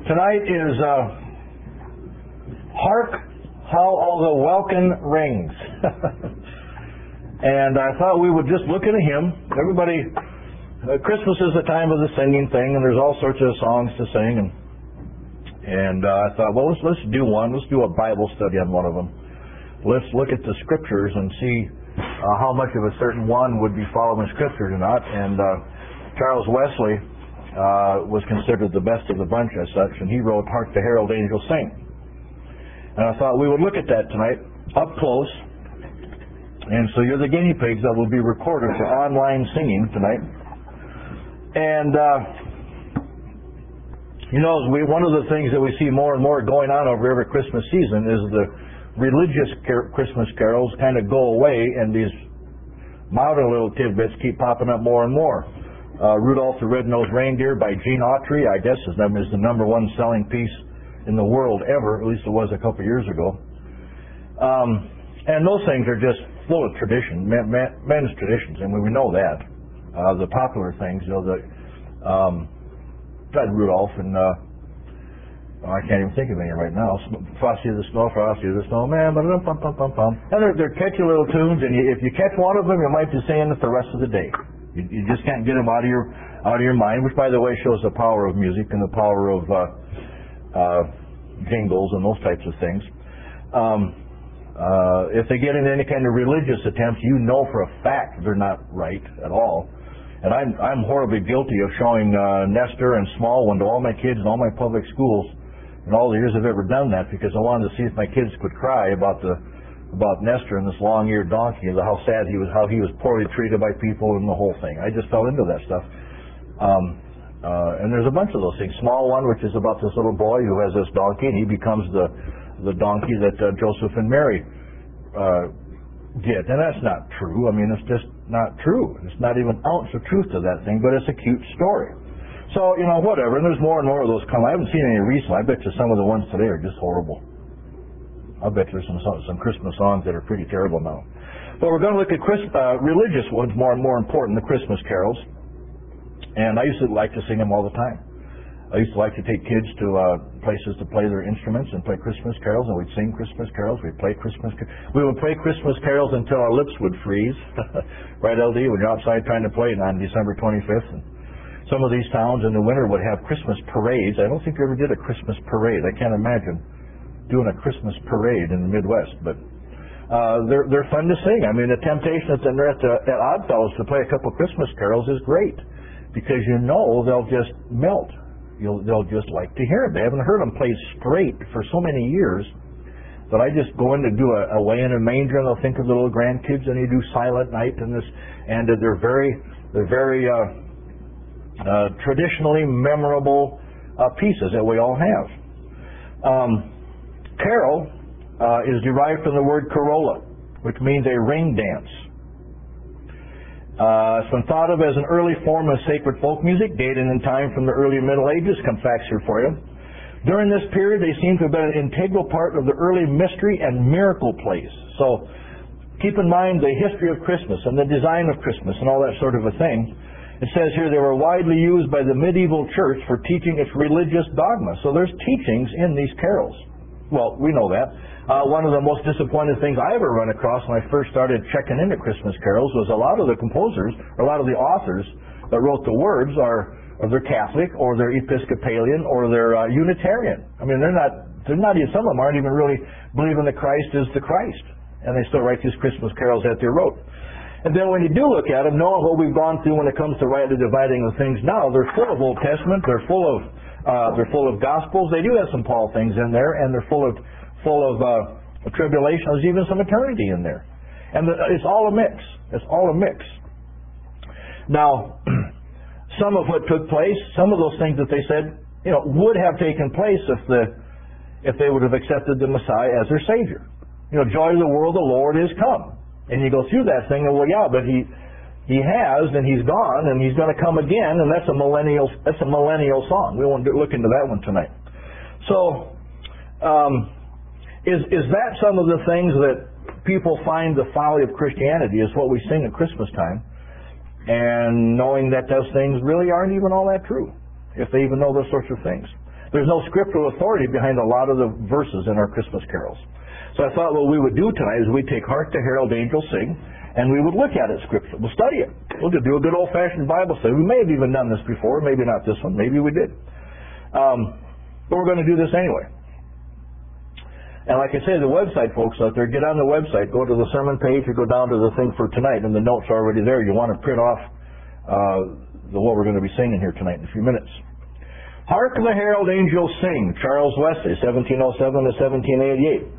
Tonight is Hark How All the Welkin Rings. And I thought we would just look at a hymn. Everybody, Christmas is the time of the singing thing, and there's all sorts of songs to sing. And I thought, well, let's do one. Let's do a Bible study on one of them. Let's look at the scriptures and see how much of a certain one would be following scriptures or not. And Charles Wesley was considered the best of the bunch as such, and he wrote Hark the Herald Angels Sing. And I thought we would look at that tonight up close. And so you're the guinea pigs that will be recorded for online singing tonight. And one of the things that we see more and more going on over every Christmas season is the religious Christmas carols kind of go away, and these modern little tidbits keep popping up more and more. Rudolph the Red-Nosed Reindeer by Gene Autry, I guess is the number one selling piece in the world ever, at least it was a couple years ago. And those things are just full of tradition, men's traditions, and we know that. The popular things, Rudolph and I can't even think of any right now. Frosty the Snowman, and they're catchy little tunes, and if you catch one of them, you might be saying it the rest of the day. You just can't get them out of your mind, which, by the way, shows the power of music and the power of jingles and those types of things. If they get into any kind of religious attempts, you know for a fact they're not right at all. And I'm horribly guilty of showing Nestor and Small One to all my kids in all my public schools in all the years I've ever done that, because I wanted to see if my kids could cry about Nestor and this long-eared donkey, how sad he was, how he was poorly treated by people, and the whole thing. I just fell into that stuff. And there's a bunch of those things. Small One, which is about this little boy who has this donkey, and he becomes the donkey that Joseph and Mary get. And that's not true. I mean, it's just not true. It's not even an ounce of truth to that thing, but it's a cute story. So, whatever. And there's more and more of those come. I haven't seen any recently. I bet you some of the ones today are just horrible. I bet there's some Christmas songs that are pretty terrible now. But we're going to look at religious ones more and more important, the Christmas carols. And I used to like to sing them all the time. I used to like to take kids to places to play their instruments and play Christmas carols, and we'd sing Christmas carols. We would play Christmas carols until our lips would freeze. Right, LD, when you're outside trying to play on December 25th. And some of these towns in the winter would have Christmas parades. I don't think you ever did a Christmas parade. I can't imagine doing a Christmas parade in the Midwest, but they're fun to sing. I mean, the temptation at Oddfellows to play a couple Christmas carols is great, because they'll just melt. They'll just like to hear it. They haven't heard them played straight for so many years that I just go in to do a Away in a Manger, and they'll think of the little grandkids, and they do Silent Night and this, and they're very traditionally memorable pieces that we all have. Carol is derived from the word carolla, which means a ring dance. It's been thought of as an early form of sacred folk music, dated in time from the early Middle Ages. Come facts here for you. During this period, they seem to have been an integral part of the early mystery and miracle plays. So keep in mind the history of Christmas and the design of Christmas and all that sort of a thing. It says here they were widely used by the medieval church for teaching its religious dogma. So there's teachings in these carols. Well, we know that. One of the most disappointing things I ever run across when I first started checking into Christmas carols was a lot of the composers, or a lot of the authors that wrote the words are they're Catholic, or they're Episcopalian, or they're Unitarian. I mean, they're not even, some of them aren't even really believing that Christ is the Christ, and they still write these Christmas carols that they wrote. And then when you do look at them, knowing what we've gone through when it comes to rightly dividing the things now, they're full of Old Testament, they're full of Gospels. They do have some Paul things in there, and they're full of tribulation. There's even some eternity in there, and it's all a mix. It's all a mix. Now, some of what took place, some of those things that they said, would have taken place if they would have accepted the Messiah as their Savior. Joy of the world, the Lord is come. And you go through that thing, and well, yeah, but He has, and He's gone, and He's going to come again, and that's a millennial song. We won't look into that one tonight. So, is that some of the things that people find the folly of Christianity is what we sing at Christmas time, and knowing that those things really aren't even all that true, if they even know those sorts of things. There's no scriptural authority behind a lot of the verses in our Christmas carols. So I thought what we would do tonight is we'd take Hark the Herald Angels Sing, and we would look at it scripturally. We'll study it. We'll just do a good old-fashioned Bible study. We may have even done this before, maybe not this one, maybe we did. But we're going to do this anyway. And like I say, the website folks out there, get on the website, go to the sermon page, or go down to the thing for tonight, and the notes are already there. You want to print off what we're going to be singing here tonight in a few minutes. Hark the Herald Angels Sing, Charles Wesley, 1707 to 1788.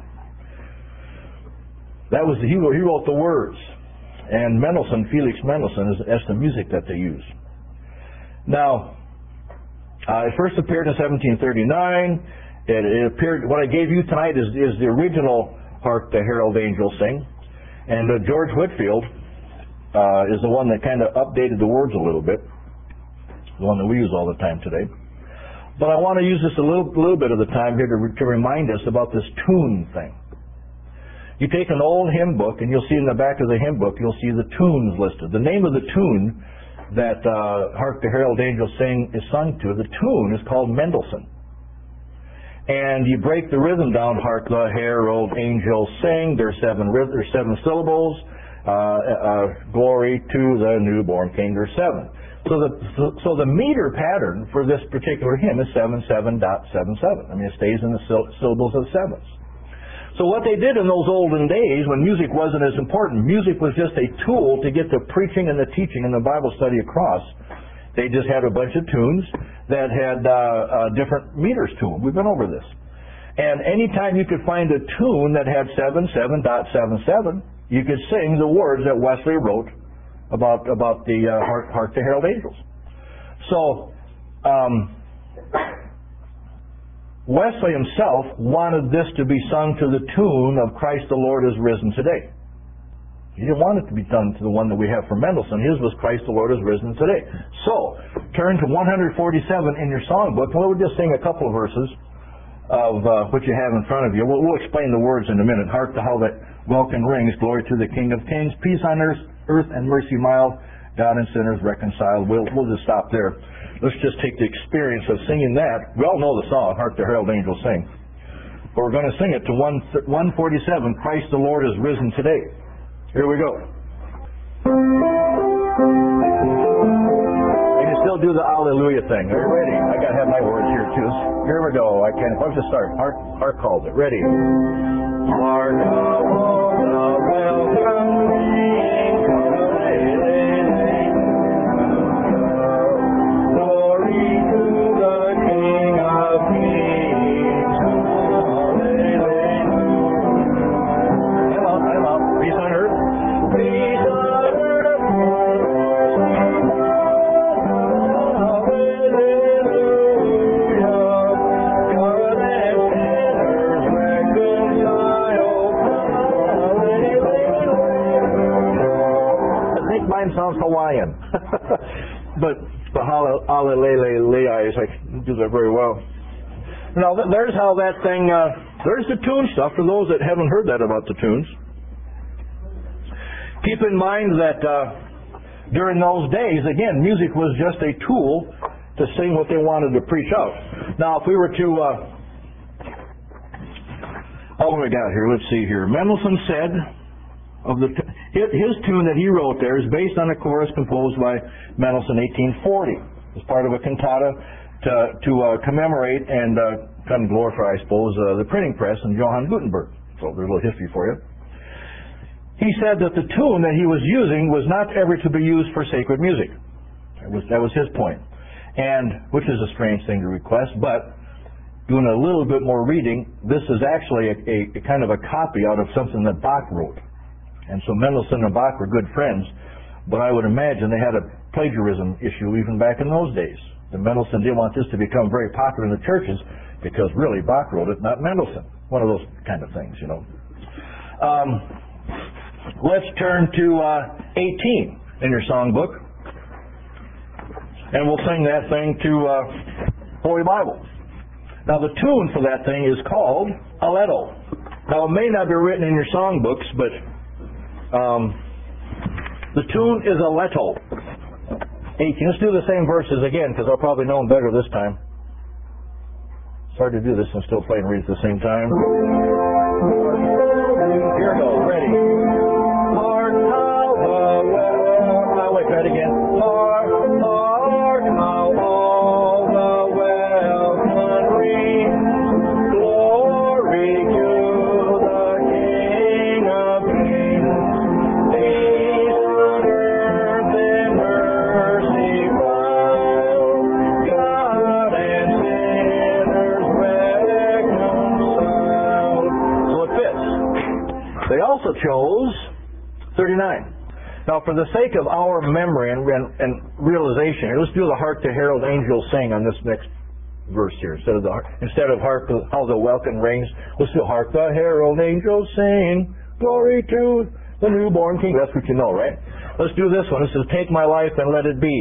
That was he wrote the words, and Felix Mendelssohn is the music that they use. Now, it first appeared in 1739. It appeared. What I gave you tonight is the original Hark the Herald Angels Sing, and George Whitefield is the one that kind of updated the words a little bit, the one that we use all the time today. But I want to use this a little bit of the time here to remind us about this tune thing. You take an old hymn book, and you'll see in the back of the hymn book, you'll see the tunes listed. The name of the tune that Hark the Herald Angels Sing is sung to, the tune is called Mendelssohn. And you break the rhythm down, Hark the Herald Angels Sing. There's seven syllables. Glory to the newborn King. There's seven. So the meter pattern for this particular hymn is 77.77. I mean, it stays in the syllables of sevens. So what they did in those olden days, when music wasn't as important, music was just a tool to get the preaching and the teaching and the Bible study across. They just had a bunch of tunes that had different meters to them. We've been over this. And anytime you could find a tune that had 77.77, you could sing the words that Wesley wrote about the Hark the Herald Angels. So Wesley himself wanted this to be sung to the tune of Christ the Lord is risen today. He didn't want it to be done to the one that we have from Mendelssohn. His was Christ the Lord is risen today. So, turn to 147 in your songbook, and we'll just sing a couple of verses of what you have in front of you. We'll explain the words in a minute. Hark to how that welkin rings, glory to the King of Kings, peace on earth and mercy mild, God and sinners reconciled. We'll just stop there. Let's just take the experience of singing that. We all know the song, Hark the Herald Angels Sing. But we're going to sing it to 147, Christ the Lord is risen today. Here we go. And you still do the Alleluia thing. Are you ready? I got to have my words here too. Here we go. Let's just start. Hark called it. Ready? Hark the welcome ring, glory to the King of Kings. Time out. Peace on earth. Peace on earth. Mine sounds Hawaiian, but hallelujah, I do that very well. Now there's how that thing. There's the tune stuff for those that haven't heard that about the tunes. Keep in mind that during those days, again, music was just a tool to sing what they wanted to preach out. Now, if we were to, what we got here? Let's see here. Mendelssohn said of his tune that he wrote there is based on a chorus composed by Mendelssohn in 1840. It's part of a cantata to commemorate and kind of glorify, I suppose, the printing press and Johann Gutenberg. So there's a little history for you. He said that the tune that he was using was not ever to be used for sacred music. That was his point. And, which is a strange thing to request, but doing a little bit more reading, this is actually a kind of a copy out of something that Bach wrote. And so Mendelssohn and Bach were good friends, but I would imagine they had a plagiarism issue even back in those days. And Mendelssohn didn't want this to become very popular in the churches because really Bach wrote it, not Mendelssohn. One of those kind of things, you know. Let's turn to 18 in your songbook, and we'll sing that thing to Holy Bible. Now the tune for that thing is called Aletto. Now it may not be written in your songbooks, but the tune is Aletto. 18. Let's do the same verses again because I'll probably know them better this time. hard to do this and still play and read at the same time. Here goes. Ready. Hark how the well. Wait, try it again. Hark how all the wells ring. Glory to the King of Kings. Peace on earth and mercy found. God and sinners reconciled. So it fits. They also chose 39. Now, for the sake of our memory and realization, let's do the Hark the Herald Angels Sing on this next verse here. Instead of Hark how the welkin rings, let's do Hark the Herald Angels Sing, glory to the newborn King. That's what you know, right? Let's do this one. It says, take my life and let it be.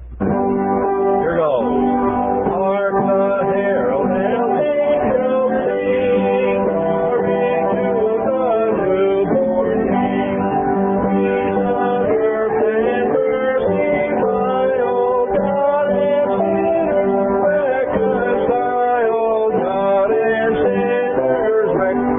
Here goes. Hark the Herald Angels Sing, glory to the newborn King. Peace on earth and mercy mild, God and sinners reconciled, God and sinners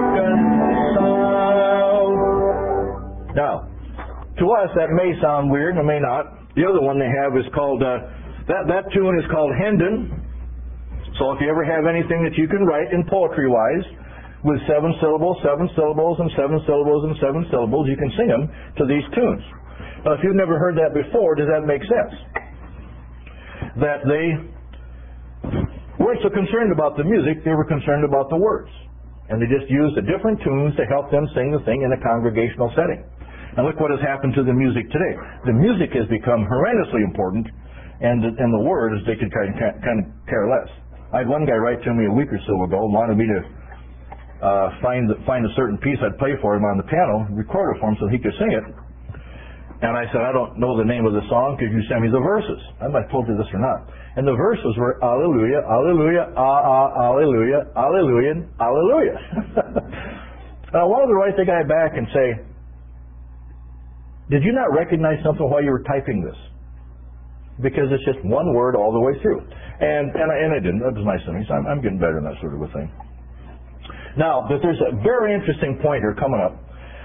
reconciled. Now, to us that may sound weird, it may not. The other one they have is called, that tune is called Hendon. So if you ever have anything that you can write in poetry-wise with 7 syllables, 7 syllables, and 7 syllables, and 7 syllables, you can sing them to these tunes. Now, if you've never heard that before, does that make sense? That they weren't so concerned about the music, they were concerned about the words. And they just used the different tunes to help them sing the thing in a congregational setting. And look what has happened to the music today. The music has become horrendously important, and the words, they could kind of care less. I had one guy write to me a week or so ago, wanted me to find a certain piece I'd play for him on the piano, record it for him so he could sing it. And I said, I don't know the name of the song, could you send me the verses? I might have told you this or not. And the verses were, Alleluia, Alleluia, Alleluia, Alleluia, Alleluia. I wanted to write the guy back and say, did you not recognize something while you were typing this? Because it's just one word all the way through. And I didn't. That was nice of me. So I'm getting better in that sort of a thing. Now, but there's a very interesting point here coming up.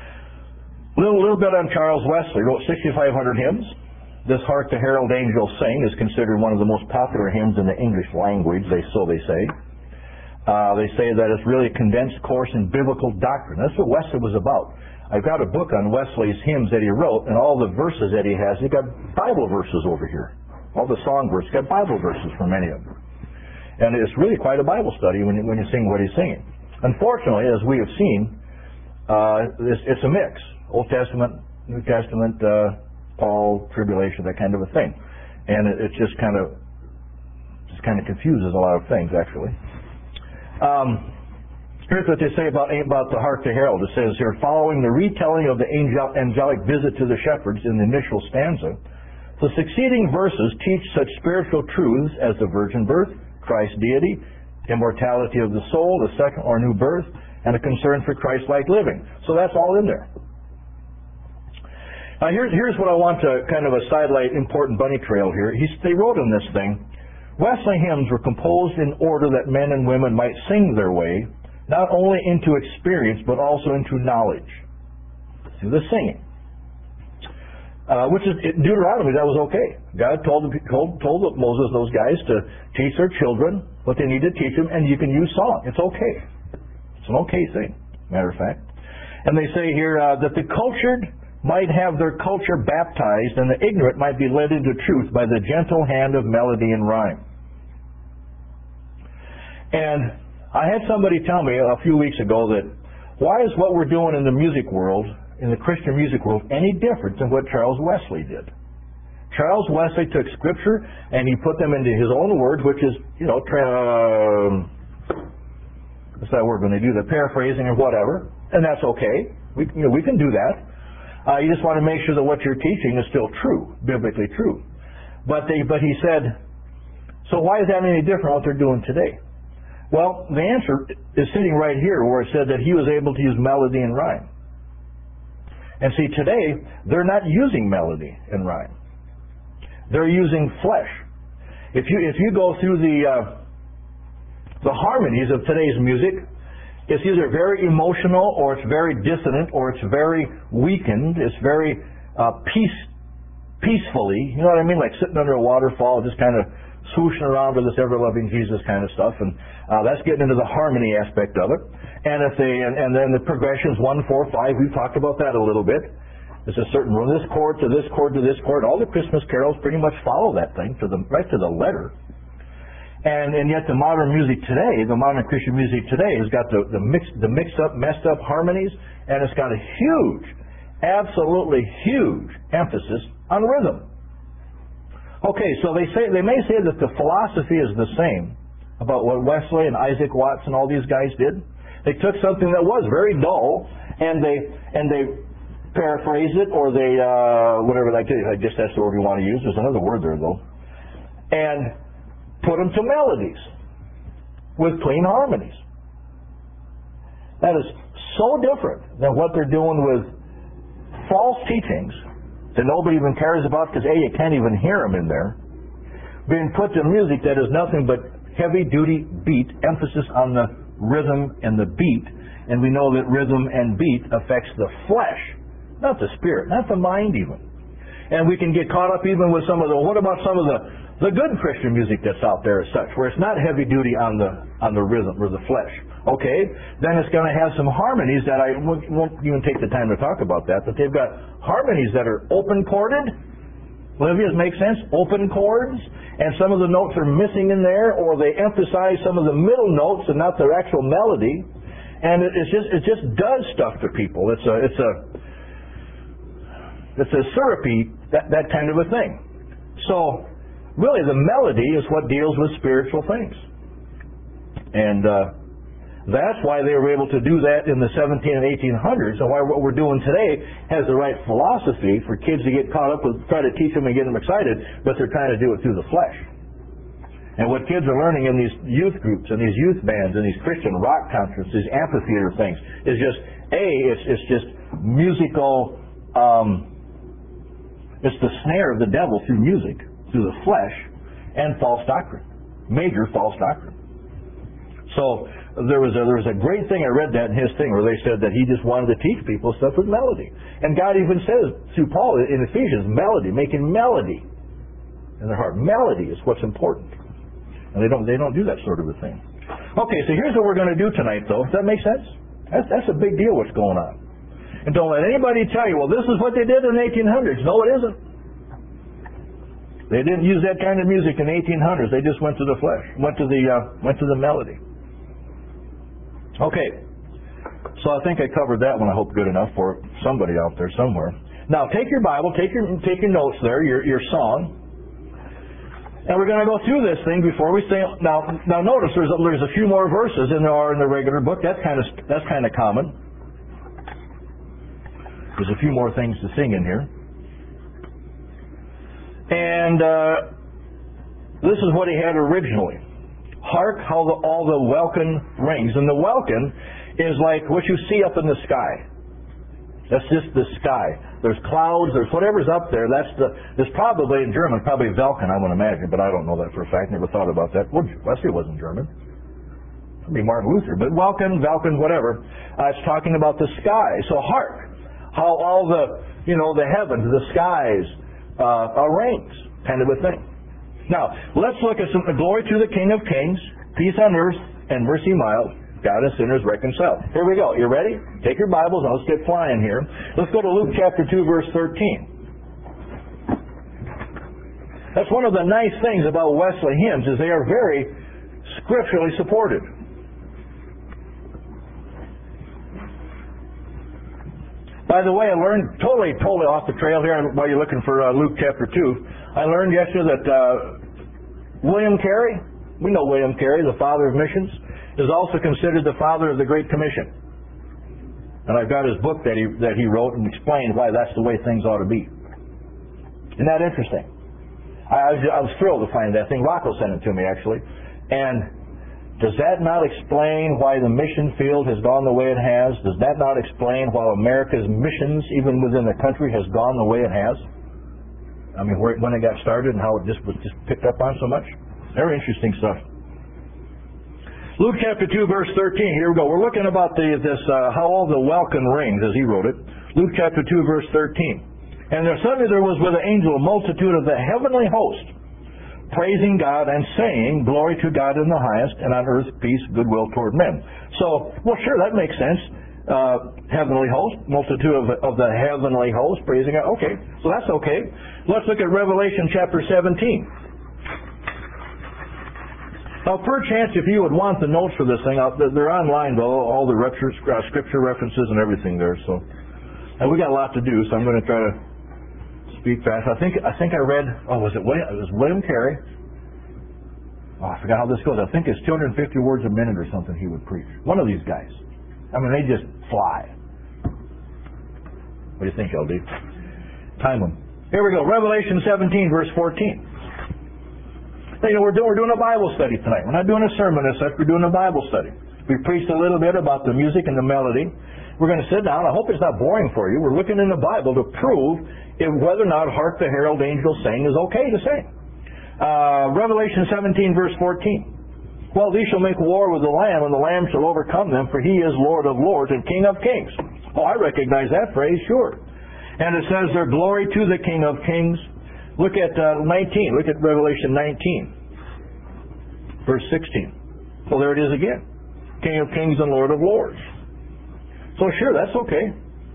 A little bit on Charles Wesley. He wrote 6,500 hymns. This Hark the Herald Angels Sing is considered one of the most popular hymns in the English language, so they say. They say that it's really a condensed course in biblical doctrine. That's what Wesley was about. I've got a book on Wesley's hymns that he wrote, and all the verses that he has, he's got Bible verses over here. All the song verses, got Bible verses for many of them. And it's really quite a Bible study when you sing what he's singing. Unfortunately, as we have seen, it's a mix. Old Testament, New Testament, Paul, tribulation, that kind of a thing. And it just kind of confuses a lot of things, actually. Here's what they say about the Hark the Herald. It says here, following the retelling of the angelic visit to the shepherds in the initial stanza, the succeeding verses teach such spiritual truths as the virgin birth, Christ's deity, immortality of the soul, the second or new birth, and a concern for Christ-like living. So that's all in there. Now here's what I want to kind of a sidelight important bunny trail here. They wrote in this thing, Wesley hymns were composed in order that men and women might sing their way, not only into experience, but also into knowledge, through the singing. Which is, in Deuteronomy, that was okay. God told Moses and those guys to teach their children what they need to teach them, and you can use song. It's okay. It's an okay thing, matter of fact. And they say here that the cultured might have their culture baptized, and the ignorant might be led into truth by the gentle hand of melody and rhyme. And I had somebody tell me a few weeks ago that why is what we're doing in the music world, in the Christian music world, any different than what Charles Wesley did? Charles Wesley took Scripture and he put them into his own words, which is, what's that word when they do the paraphrasing or whatever, and that's okay. We can do that. You just want to make sure that what you're teaching is still true, biblically true. But he said, so why is that any different than what they're doing today? Well, the answer is sitting right here where it said that he was able to use melody and rhyme. And see, today, they're not using melody and rhyme. They're using flesh. If you go through The harmonies of today's music, it's either very emotional, or it's very dissonant, or it's very weakened. It's very peacefully, you know what I mean? Like sitting under a waterfall, just kind of swooshing around with this ever-loving Jesus kind of stuff, and that's getting into the harmony aspect of it. And and then the progressions 1, 4, 5. We've talked about that a little bit. There's a certain from this chord to this chord to this chord. All the Christmas carols pretty much follow that thing right to the letter. And yet the modern music today, the modern Christian music today, has got the mixed up, messed up harmonies, and it's got a huge, absolutely huge emphasis on rhythm. Okay, so they may say that the philosophy is the same about what Wesley and Isaac Watts and all these guys did. They took something that was very dull and they paraphrased it, or they whatever. I guess that's the word we want to use. There's another word there though, and put them to melodies with clean harmonies. That is so different than what they're doing with false teachings that nobody even cares about, because you can't even hear them in there, being put to music that is nothing but heavy-duty beat, emphasis on the rhythm and the beat, and we know that rhythm and beat affects the flesh, not the spirit, not the mind even. And we can get caught up even with what about some of the good Christian music that's out there as such, where it's not heavy-duty on the rhythm or the flesh. Okay, then it's going to have some harmonies that I won't even take the time to talk about that, but they've got harmonies that are open chorded. Olivia's make sense? Open chords, and some of the notes are missing in there, or they emphasize some of the middle notes and not their actual melody, and it just does stuff to people. It's a syrupy, that kind of a thing. So really the melody is what deals with spiritual things, and that's why they were able to do that in the 17 and 1800s, and why what we're doing today has the right philosophy for kids to get caught up with, try to teach them and get them excited, but they're trying to do it through the flesh. And what kids are learning in these youth groups and these youth bands and these Christian rock concerts, these amphitheater things, is just, it's just musical, it's the snare of the devil through music, through the flesh, and false doctrine, major false doctrine. So there was a great thing, I read that in his thing, where they said that he just wanted to teach people stuff with melody. And God even says through Paul in Ephesians, melody, making melody in their heart. Melody is what's important. And they don't do that sort of a thing. Okay, so here's what we're going to do tonight, though. Does that make sense? That's a big deal what's going on. And don't let anybody tell you, well, this is what they did in the 1800s. No, it isn't. They didn't use that kind of music in the 1800s. They just went to the flesh, went to the melody. Okay, so I think I covered that one, I hope, good enough for somebody out there somewhere. Now take your Bible, take your notes there, your song, and we're going to go through this thing before we say. Now notice there's a few more verses than there are in the regular book. That's kind of common. There's a few more things to sing in here, and this is what he had originally. Hark how all the welkin rings. And the welkin is like what you see up in the sky. That's just the sky. There's clouds, there's whatever's up there. There's probably in German, probably Welkin, I would imagine, but I don't know that for a fact. Never thought about that. Well, Wesley wasn't German. It'd be Martin Luther. But Welkin, whatever. It's talking about the sky. So hark how all the heavens, the skies rings, kind of a thing. Now, let's look at some glory to the King of Kings, peace on earth, and mercy mild, God and sinners reconciled. Here we go. You ready? Take your Bibles. Let's get flying here. Let's go to Luke chapter 2, verse 13. That's one of the nice things about Wesley hymns, is they are very scripturally supported. By the way, I learned totally off the trail here while you're looking for Luke chapter 2. I learned yesterday that William Carey, we know William Carey, the father of missions, is also considered the father of the Great Commission. And I've got his book that he wrote and explained why that's the way things ought to be. Isn't that interesting? I was thrilled to find that thing. Rocco sent it to me, actually. And does that not explain why the mission field has gone the way it has? Does that not explain why America's missions, even within the country, has gone the way it has? I mean, when it got started and how it was just picked up on so much. Very interesting stuff. Luke chapter 2, verse 13. Here we go. We're looking about how all the welkin rings, as he wrote it. Luke chapter 2, verse 13. And suddenly there was with the angel a multitude of the heavenly host, praising God and saying, Glory to God in the highest, and on earth peace, goodwill toward men. So, well, sure, that makes sense. Heavenly host, multitude of the heavenly host, praising God. Okay, so that's okay. Let's look at Revelation chapter 17. Now, perchance, if you would want the notes for this thing, they're online, though, all the scripture references and everything there. So, and we got a lot to do, so I'm going to try to speak fast. I think I read. Oh, was it William? It was William Carey. Oh, I forgot how this goes. I think it's 250 words a minute or something he would preach. One of these guys. I mean, they just fly. What do you think, LD? Time them. Here we go. Revelation 17, verse 14. You know, we're doing a Bible study tonight. We're not doing a sermon as such. We're doing a Bible study. We preached a little bit about the music and the melody. We're going to sit down. I hope it's not boring for you. We're looking in the Bible to prove whether or not Hark the Herald Angels Sing is okay to sing. Revelation 17, verse 14. Well, these shall make war with the Lamb, and the Lamb shall overcome them, for he is Lord of lords and King of kings. Oh, I recognize that phrase, sure. And it says their glory to the King of kings. Look at 19. Look at Revelation 19, verse 16. Well, there it is again. King of kings and Lord of lords. So sure, that's okay.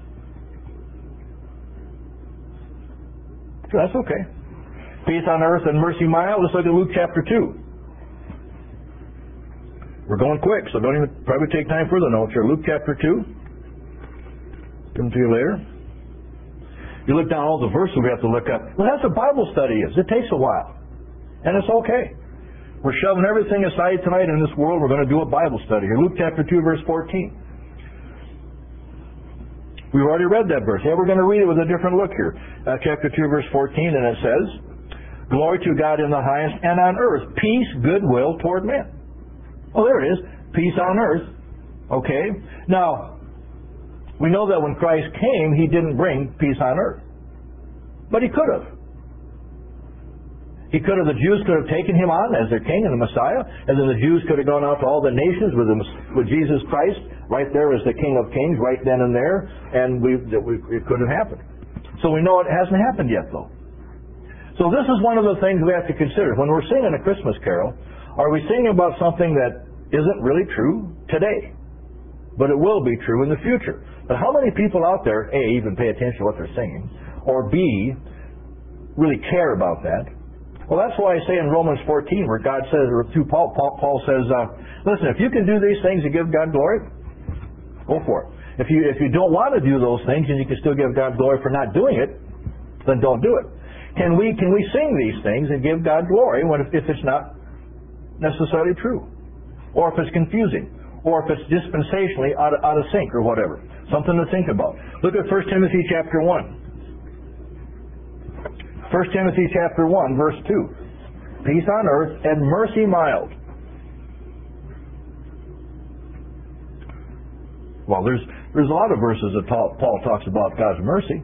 Sure, that's okay. Peace on earth and mercy mild. Let's look at Luke chapter 2. We're going quick, so don't even probably take time for the notes here. Luke chapter 2. Come to you later. You look down all the verses we have to look up. Well, that's what Bible study is. It takes a while. And it's okay. We're shoving everything aside tonight in this world. We're going to do a Bible study here. Luke chapter 2, verse 14. We've already read that verse. Yeah, we're going to read it with a different look here. Chapter 2, verse 14, and it says, Glory to God in the highest, and on earth peace, goodwill toward men. Oh, there it is. Peace on earth. Okay. Now, we know that when Christ came, He didn't bring peace on earth. But He could have. The Jews could have taken Him on as their King and the Messiah, and then the Jews could have gone out to all the nations with Jesus Christ right there as the King of Kings, right then and there, and it could have happened. So we know it hasn't happened yet, though. So this is one of the things we have to consider. When we're singing a Christmas carol, are we singing about something that isn't really true today? But it will be true in the future. But how many people out there, A, even pay attention to what they're singing, or B, really care about that? Well, that's why I say in Romans 14, where God says, or through Paul says, listen, if you can do these things to give God glory, go for it. If you don't want to do those things and you can still give God glory for not doing it, then don't do it. Can we sing these things and give God glory if it's not necessarily true? Or if it's confusing? Or if it's dispensationally out of sync or whatever. Something to think about. Look at 1 Timothy chapter 1. 1 Timothy chapter 1, verse 2. Peace on earth and mercy mild. Well, there's a lot of verses that Paul talks about God's mercy.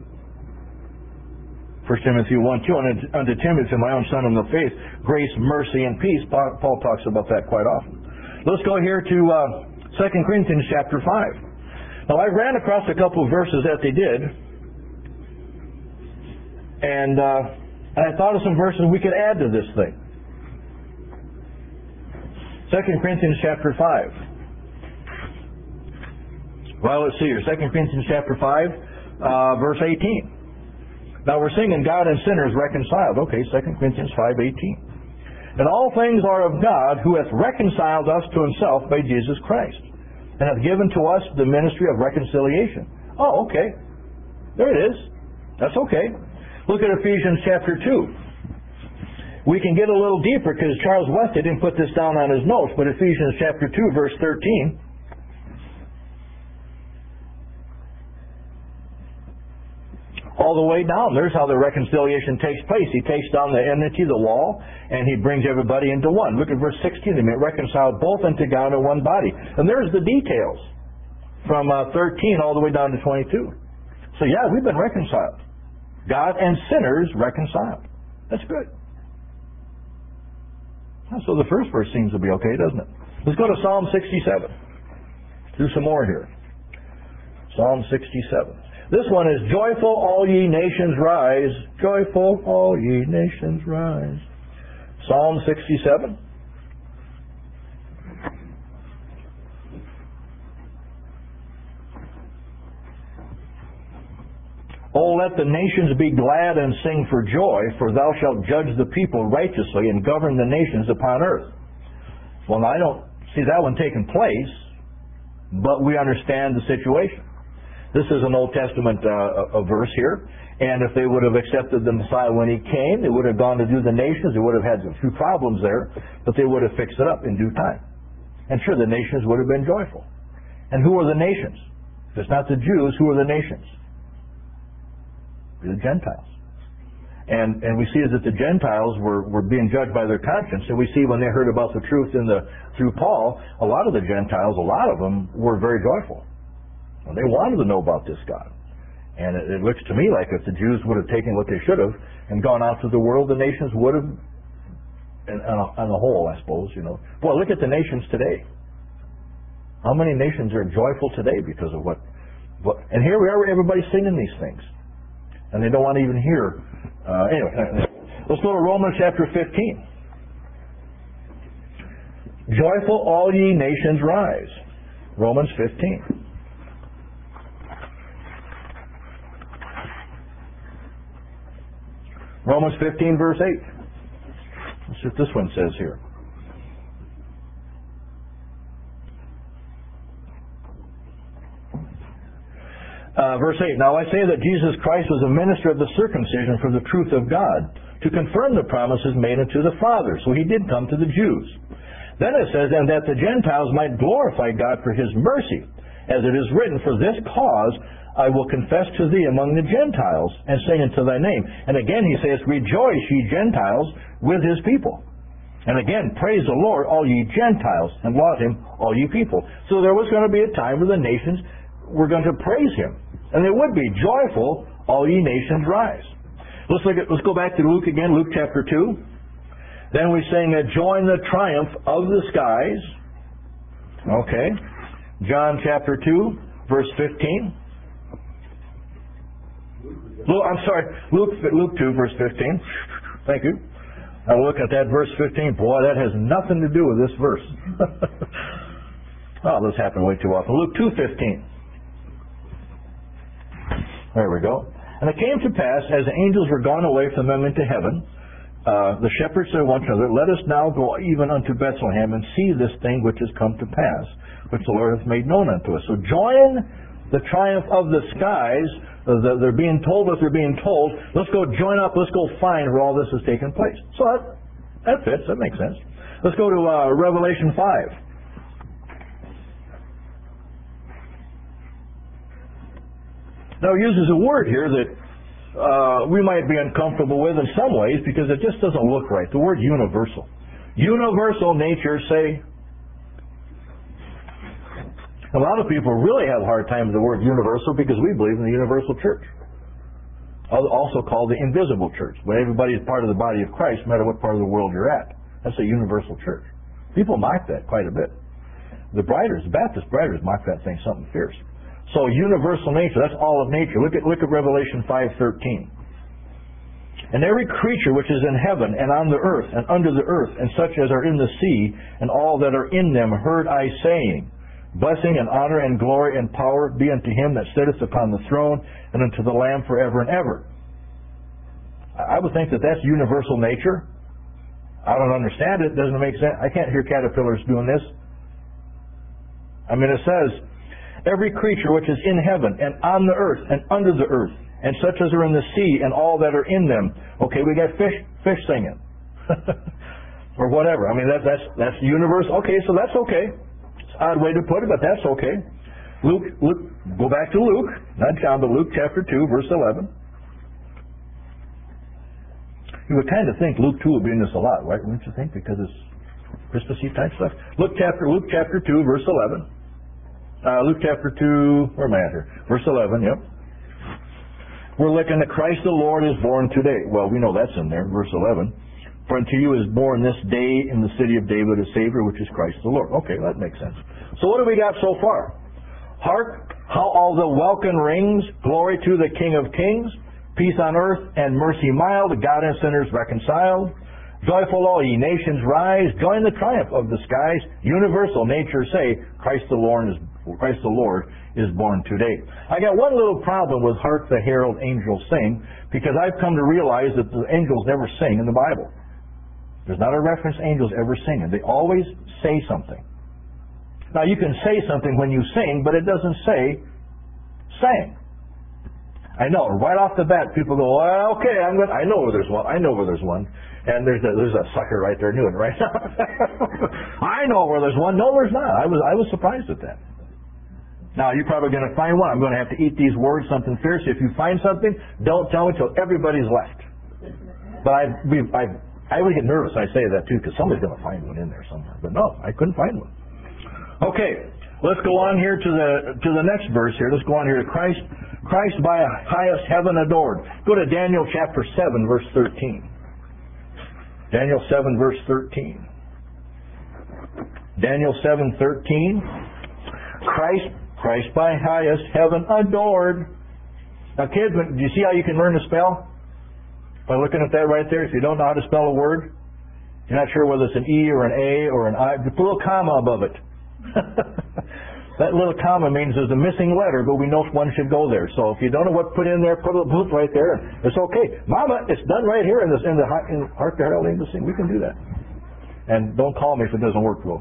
1 Timothy 1:2, unto Timothy, my own son in the faith, grace, mercy, and peace. Paul talks about that quite often. Let's go here to 2 Corinthians chapter 5. Now, I ran across a couple of verses that they did, and I thought of some verses we could add to this thing. 2 Corinthians chapter 5. Well, let's see here. 2 Corinthians chapter 5, verse 18. Now, we're singing God and sinners reconciled. Okay, 2 Corinthians 5:18. And all things are of God, who hath reconciled us to Himself by Jesus Christ, and hath given to us the ministry of reconciliation. Oh, okay. There it is. That's okay. Look at Ephesians chapter 2. We can get a little deeper because Charles Weston didn't put this down on his notes, but Ephesians chapter 2, verse 13. All the way down, there's how the reconciliation takes place. He takes down the enmity, the wall, and He brings everybody into one. Look at verse 16. They may reconcile both unto God in one body. And there's the details from 13 all the way down to 22. So yeah, we've been reconciled. God and sinners reconciled. That's good. So the first verse seems to be okay, doesn't it? Let's go to Psalm 67. Do some more here. Psalm 67. This one is, joyful all ye nations rise. Joyful all ye nations rise. Psalm 67. Oh, let the nations be glad and sing for joy, for thou shalt judge the people righteously and govern the nations upon earth. Well, now I don't see that one taking place, but we understand the situation. This is an Old Testament a verse here, and if they would have accepted the Messiah when he came, they would have gone to do the nations. They would have had a few problems there, but they would have fixed it up in due time. And sure, the nations would have been joyful. And who are the nations? If it's not the Jews, who are the nations? The Gentiles. And we see that the Gentiles were being judged by their conscience. And we see when they heard about the truth through Paul, a lot of the Gentiles, a lot of them were very joyful. And they wanted to know about this God. And it looks to me like if the Jews would have taken what they should have and gone out to the world, the nations would have, on the whole, I suppose, Boy, look at the nations today. How many nations are joyful today because of what and here we are, everybody's singing these things. And they don't want to even hear. Anyway, let's go to Romans chapter 15. Joyful all ye nations rise. Romans 15. Romans 15 verse 8. Let's see what this one says here. Verse 8, now I say that Jesus Christ was a minister of the circumcision for the truth of God, to confirm the promises made unto the fathers. So he did come to the Jews. Then it says, and that the Gentiles might glorify God for his mercy, as it is written, for this cause I will confess to thee among the Gentiles, and sing unto thy name. And again he says, rejoice ye Gentiles with his people. And again, praise the Lord, all ye Gentiles, and laud him, all ye people. So there was going to be a time where the nations were going to praise him. And it would be, joyful, all ye nations rise. Let's go back to Luke again, Luke chapter 2. Then we sing, join the triumph of the skies. Okay. John chapter 2, verse 15. Luke 2, verse 15. Thank you. I look at that verse 15. Boy, that has nothing to do with this verse. Oh, this happened way too often. Luke 2:15. There we go. And it came to pass, as the angels were gone away from them into heaven, the shepherds said one to another, let us now go even unto Bethlehem, and see this thing which is come to pass, which the Lord hath made known unto us. So join the triumph of the skies. They're being told what they're being told. Let's go join up. Let's go find where all this has taken place. So that fits. That makes sense. Let's go to Revelation 5. Now, it uses a word here that we might be uncomfortable with in some ways because it just doesn't look right. The word universal. Universal nature, say. A lot of people really have a hard time with the word universal because we believe in the universal church. Also called the invisible church, where everybody is part of the body of Christ, no matter what part of the world you're at. That's a universal church. People mock that quite a bit. The Baptist Briders mock that thing something fierce. So universal nature, that's all of nature. Look at Revelation 5:13. And every creature which is in heaven and on the earth and under the earth and such as are in the sea and all that are in them heard I saying, blessing and honor and glory and power be unto him that sitteth upon the throne and unto the Lamb forever and ever. I would think that that's universal nature. I don't understand it. It doesn't make sense. I can't hear caterpillars doing this. I mean, it says, every creature which is in heaven and on the earth and under the earth and such as are in the sea and all that are in them. Okay, we got fish singing. Or whatever. I mean, that's universal. Okay, so that's okay. It's an odd way to put it, but that's okay. Luke, go back to Luke, not John, but Luke chapter 2, verse 11. You would kind of think Luke 2 would be in this a lot, right? Wouldn't you think? Because it's Christmas Eve type stuff. Luke chapter 2, verse 11. Luke chapter 2, where am I at here? Verse 11, yep. We're looking at Christ the Lord is born today. Well, we know that's in there, verse 11. For unto you is born this day in the city of David a Savior, which is Christ the Lord. Okay, that makes sense. So what do we got so far? Hark, how all the welkin rings, glory to the King of Kings, peace on earth and mercy mild, God and sinners reconciled. Joyful all ye nations rise, join the triumph of the skies, universal nature say, Christ the Lord is born today. I got one little problem with Hark the Herald Angels Sing, because I've come to realize that the angels never sing in the Bible. There's not a reference angels ever sing, and they always say something. Now you can say something when you sing, but it doesn't say sang. I know, right off the bat, people go, well, okay, I know where there's one. I know where there's one. And there's a sucker right there doing it right now. I know where there's one. No, there's not. I was surprised at that. Now, you're probably going to find one. I'm going to have to eat these words, something fierce. If you find something, don't tell me till everybody's left. But I would get nervous. I say that too, because somebody's going to find one in there somewhere. But no, I couldn't find one. Okay, let's go on here to the next verse here. Let's go on here to Christ by highest heaven adored. Go to Daniel chapter 7, verse 13. Daniel 7, verse 13. Daniel 7:13. Christ by highest heaven adored. Now, kids, do you see how you can learn to spell? By looking at that right there. If you don't know how to spell a word, you're not sure whether it's an E or an A or an I, put a little comma above it. That little comma means there's a missing letter, but we know one should go there. So if you don't know what to put in there, put a boot right there. It's okay. Mama, it's done right here in the Hark the Herald Angels Sing. We can do that. And don't call me if it doesn't work well.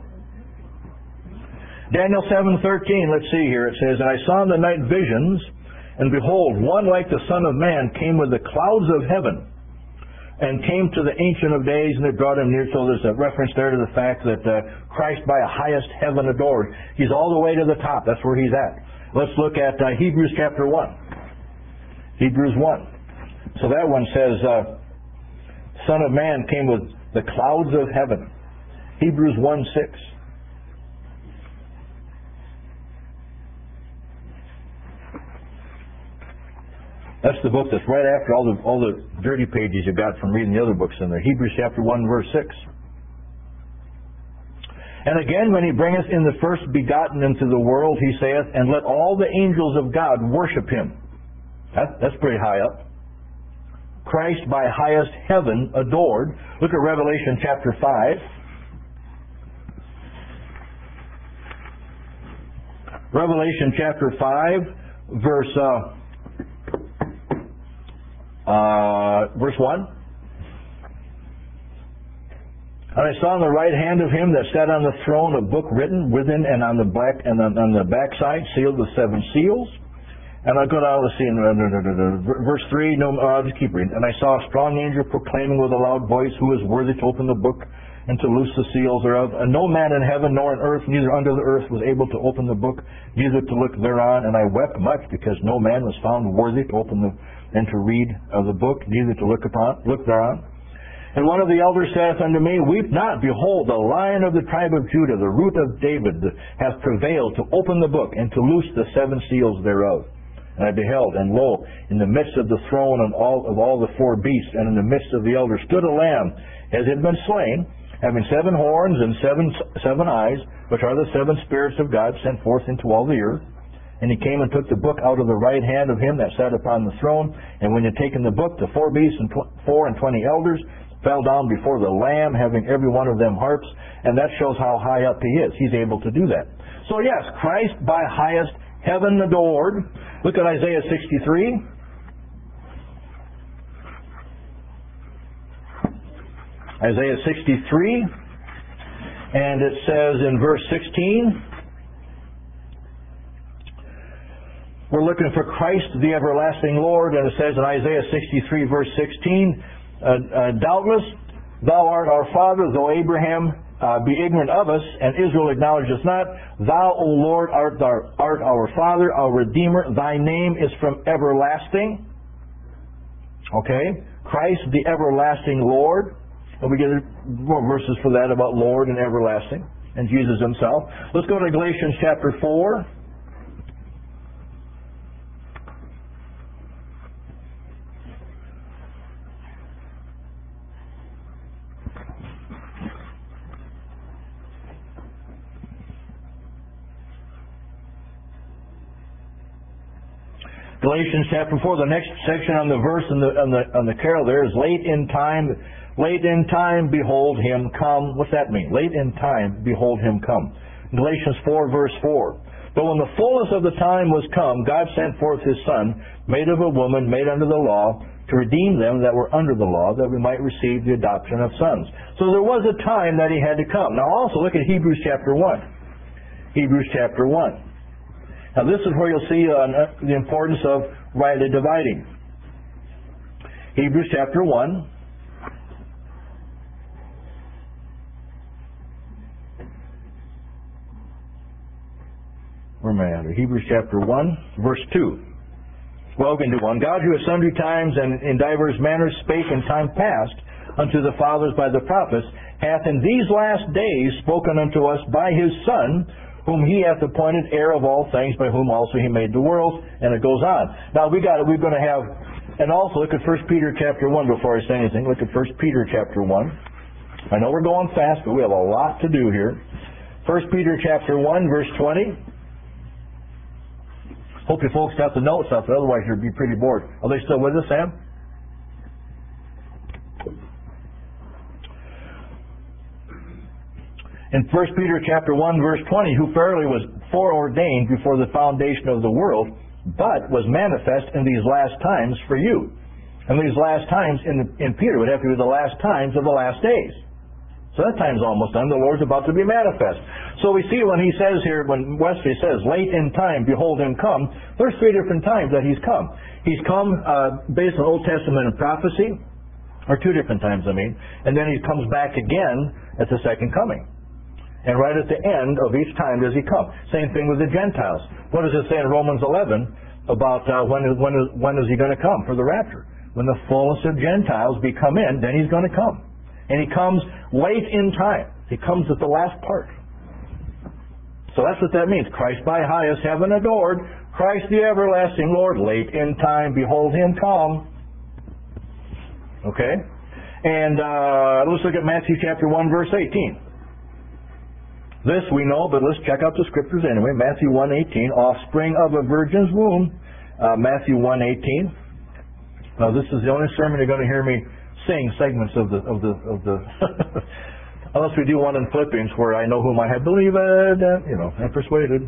Daniel 7:13, let's see here. It says, And I saw in the night visions, and behold, one like the Son of Man came with the clouds of heaven, and came to the Ancient of Days, and they brought him near. So there's a reference there to the fact that Christ by a highest heaven adored. He's all the way to the top. That's where he's at. Let's look at Hebrews chapter 1. Hebrews 1. So that one says, Son of Man came with the clouds of heaven. Hebrews 1:6. That's the book that's right after all the dirty pages you got from reading the other books in there. Hebrews chapter 1, verse 6. And again, when he bringeth in the first begotten into the world, he saith, And let all the angels of God worship him. That's pretty high up. Christ by highest heaven adored. Look at Revelation chapter 5. Revelation chapter 5, verse 1. And I saw on the right hand of him that sat on the throne a book written within and on the backside sealed with 7 seals. And I go down, let's see, verse 3, I'll just keep reading. And I saw a strong angel proclaiming with a loud voice, Who is worthy to open the book and to loose the seals thereof? And no man in heaven nor on earth, neither under the earth, was able to open the book, neither to look thereon. And I wept much, because no man was found worthy to open and to read of the book, neither to look thereon. And one of the elders saith unto me, Weep not, behold, the Lion of the tribe of Judah, the root of David, hath prevailed to open the book and to loose the 7 seals thereof. And I beheld, and lo, in the midst of the throne and of all the 4 beasts, and in the midst of the elders, stood a lamb, as had been slain, having 7 horns and seven eyes, which are the 7 spirits of God sent forth into all the earth. And he came and took the book out of the right hand of him that sat upon the throne. And when he had taken the book, the 4 beasts and 24 elders fell down before the Lamb, having every one of them harps. And that shows how high up he is. He's able to do that. So yes, Christ by highest heaven adored. Look at Isaiah 63. Isaiah 63. And it says in verse 16, we're looking for Christ, the everlasting Lord, and it says in Isaiah 63, verse 16, Doubtless thou art our father, though Abraham be ignorant of us, and Israel acknowledge us not. Thou, O Lord, art our Father, our Redeemer. Thy name is from everlasting. Okay? Christ, the everlasting Lord. And we get more verses for that about Lord and everlasting, and Jesus himself. Let's go to Galatians chapter 4. Galatians chapter 4, the next section on the verse on the carol there is late in time, behold him come. What's that mean? Late in time, behold him come. Galatians 4, verse 4. But when the fullness of the time was come, God sent forth his Son, made of a woman, made under the law, to redeem them that were under the law, that we might receive the adoption of sons. So there was a time that he had to come. Now also look at Hebrews chapter 1. Hebrews chapter 1. Now this is where you'll see the importance of rightly dividing. Hebrews chapter 1. Where am I under? Hebrews chapter 1, verse 2. Well, we can do one. God, who at sundry times and in divers manners spake in time past unto the fathers by the prophets, hath in these last days spoken unto us by his Son, whom he hath appointed heir of all things, by whom also he made the world. And it goes on. Now we're going to have, and also look at 1 Peter chapter 1 before I say anything. Look at 1 Peter chapter 1. I know we're going fast, but we have a lot to do here. 1 Peter chapter 1, verse 20. Hope you folks got the notes up, otherwise you'll be pretty bored. Are they still with us, Sam? In 1 Peter chapter 1, verse 20, who fairly was foreordained before the foundation of the world, but was manifest in these last times for you. And these last times in Peter would have to be the last times of the last days. So that time's almost done. The Lord's about to be manifest. So we see when he says here, when Wesley says, late in time, behold him come, there's three different times that he's come. He's come based on Old Testament and prophecy, or two different times, and then he comes back again at the second coming. And right at the end of each time does he come. Same thing with the Gentiles. What does it say in Romans 11 about when is he going to come for the rapture? When the fullness of Gentiles be come in, then he's going to come. And he comes late in time. He comes at the last part. So that's what that means. Christ by highest heaven adored. Christ the everlasting Lord. Late in time, behold him come. Okay? And let's look at Matthew chapter 1, verse 18. This we know, but let's check out the scriptures anyway. Matthew 1:18, offspring of a virgin's womb. Matthew 1:18. Now this is the only sermon you're going to hear me sing segments of the unless we do one in Philippians where I know whom I have believed and persuaded.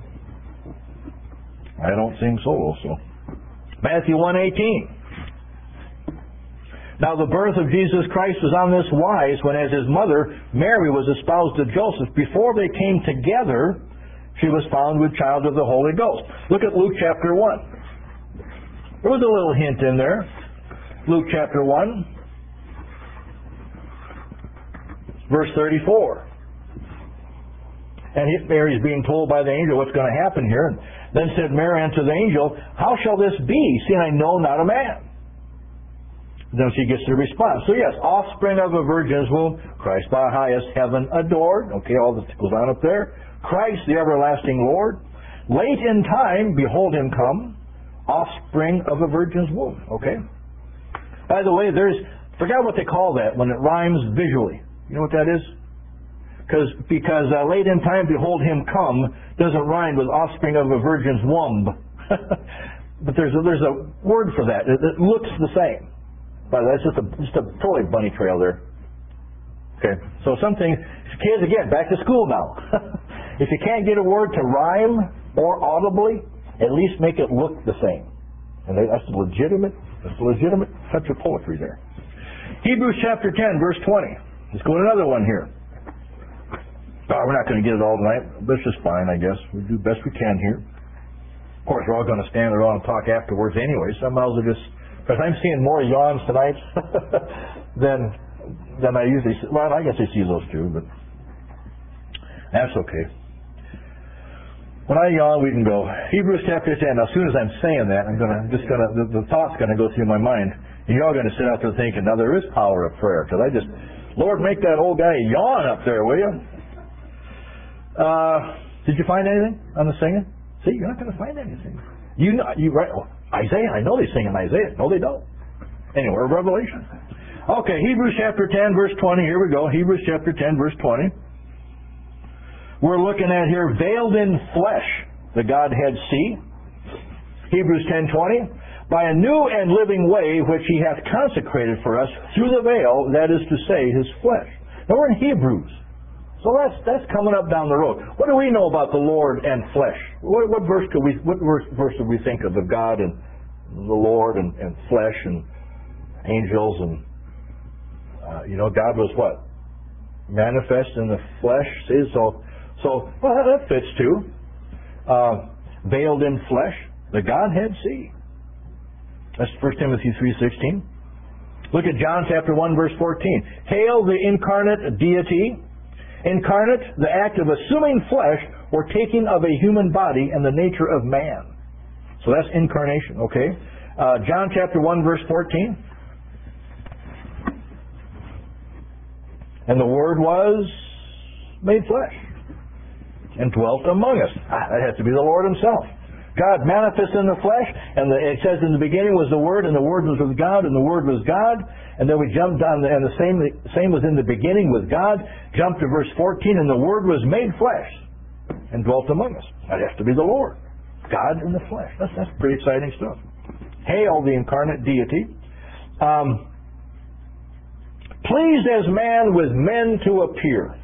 I don't sing solo, so Matthew 1:18. Now the birth of Jesus Christ was on this wise, when as his mother Mary was espoused to Joseph, before they came together, she was found with child of the Holy Ghost. Look at Luke chapter 1. There was a little hint in there. Luke chapter 1. Verse 34. And Mary's being told by the angel what's going to happen here. Then said Mary unto the angel, how shall this be, seeing I know not a man? Then she gets the response. So yes, offspring of a virgin's womb, Christ by highest heaven adored. Okay, all this goes on up there. Christ the everlasting Lord. Late in time, behold him come. Offspring of a virgin's womb. Okay? By the way, forget what they call that when it rhymes visually. You know what that is? Because late in time, behold him come doesn't rhyme with offspring of a virgin's womb. But there's a word for that. It looks the same. But that's just a totally bunny trail there. Okay. So kids, again, back to school now. If you can't get a word to rhyme or audibly, at least make it look the same. And that's a legitimate touch of poetry there. Hebrews chapter 10, verse 20. Let's go to another one here. We're not going to get it all tonight, but it's just fine, I guess. We'll do the best we can here. Of course, we're all going to stand around and talk afterwards anyway. So I might as well just, because I'm seeing more yawns tonight than I usually see. Well, I guess I see those too, but that's okay. When I yawn, we can go. Hebrews chapter 10. Now, as soon as I'm saying that, the thought's going to go through my mind. And you're all going to sit out there thinking, now there is power of prayer. Because Lord, make that old guy yawn up there, will you? Did you find anything on the singing? See, you're not going to find anything. You right? Oh, Isaiah, I know they sing in Isaiah. No, they don't. Anywhere, Revelation. Okay, Hebrews chapter 10, verse 20. Here we go. Hebrews chapter 10, verse 20. We're looking at here, veiled in flesh, the Godhead see. Hebrews 10:20. by a new and living way which he hath consecrated for us through the veil, that is to say, his flesh. Now we're in Hebrews. So that's coming up down the road. What do we know about the Lord and flesh? What verse do we think of God and the Lord and flesh and angels and God was what? Manifest in the flesh. See, so well, that fits too. Veiled in flesh, the Godhead. See, that's 1 Timothy 3:16. Look at John chapter 1 verse 14. Hail the incarnate deity. Incarnate, the act of assuming flesh or taking of a human body and the nature of man. So that's incarnation, okay? John chapter 1 verse 14. And the Word was made flesh and dwelt among us. That has to be the Lord Himself. God manifest in the flesh, and it says in the beginning was the Word, and the Word was with God, and the Word was God. And then we jumped down, and the same was in the beginning with God. Jumped to verse 14, and the Word was made flesh and dwelt among us. That has to be the Lord. God in the flesh. That's pretty exciting stuff. Hail the incarnate deity. Pleased as man with men to appear.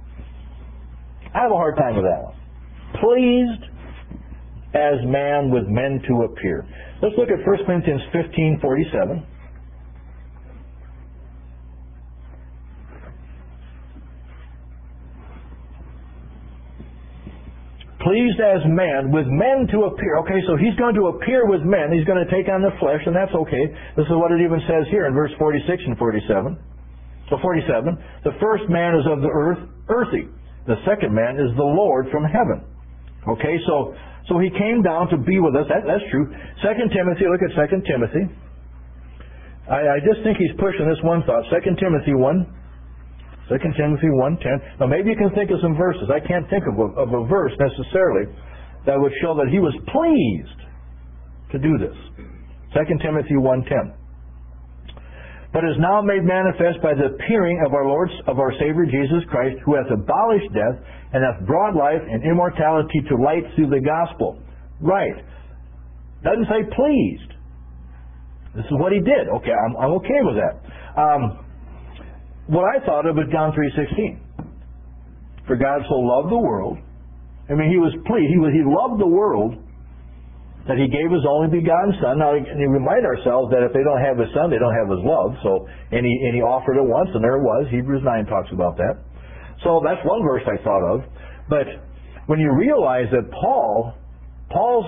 I have a hard time with that one. Pleased as man with men to appear. Let's look at 1 Corinthians 15:47. Pleased as man with men to appear. Okay, so he's going to appear with men. He's going to take on the flesh, and that's okay. This is what it even says here in verse 46 and 47. So 47, the first man is of the earth, earthy. The second man is the Lord from heaven. Okay, so he came down to be with us. That's true. 2 Timothy, look at 2 Timothy. I just think he's pushing this one thought. 2 Timothy 1:10. Now maybe you can think of some verses. I can't think of a verse necessarily that would show that he was pleased to do this. 2 Timothy 1:10. But is now made manifest by the appearing of our Savior Jesus Christ, who hath abolished death and hath brought life and immortality to light through the gospel. Right. Doesn't say pleased. This is what he did. Okay, I'm okay with that. What I thought of was John 3:16. For God so loved the world. I mean, he was pleased. He loved the world that he gave his only begotten Son. Now, we remind ourselves that if they don't have his Son, they don't have his love. So, and he offered it once, and there it was. Hebrews 9 talks about that. So that's one verse I thought of. But when you realize that Paul's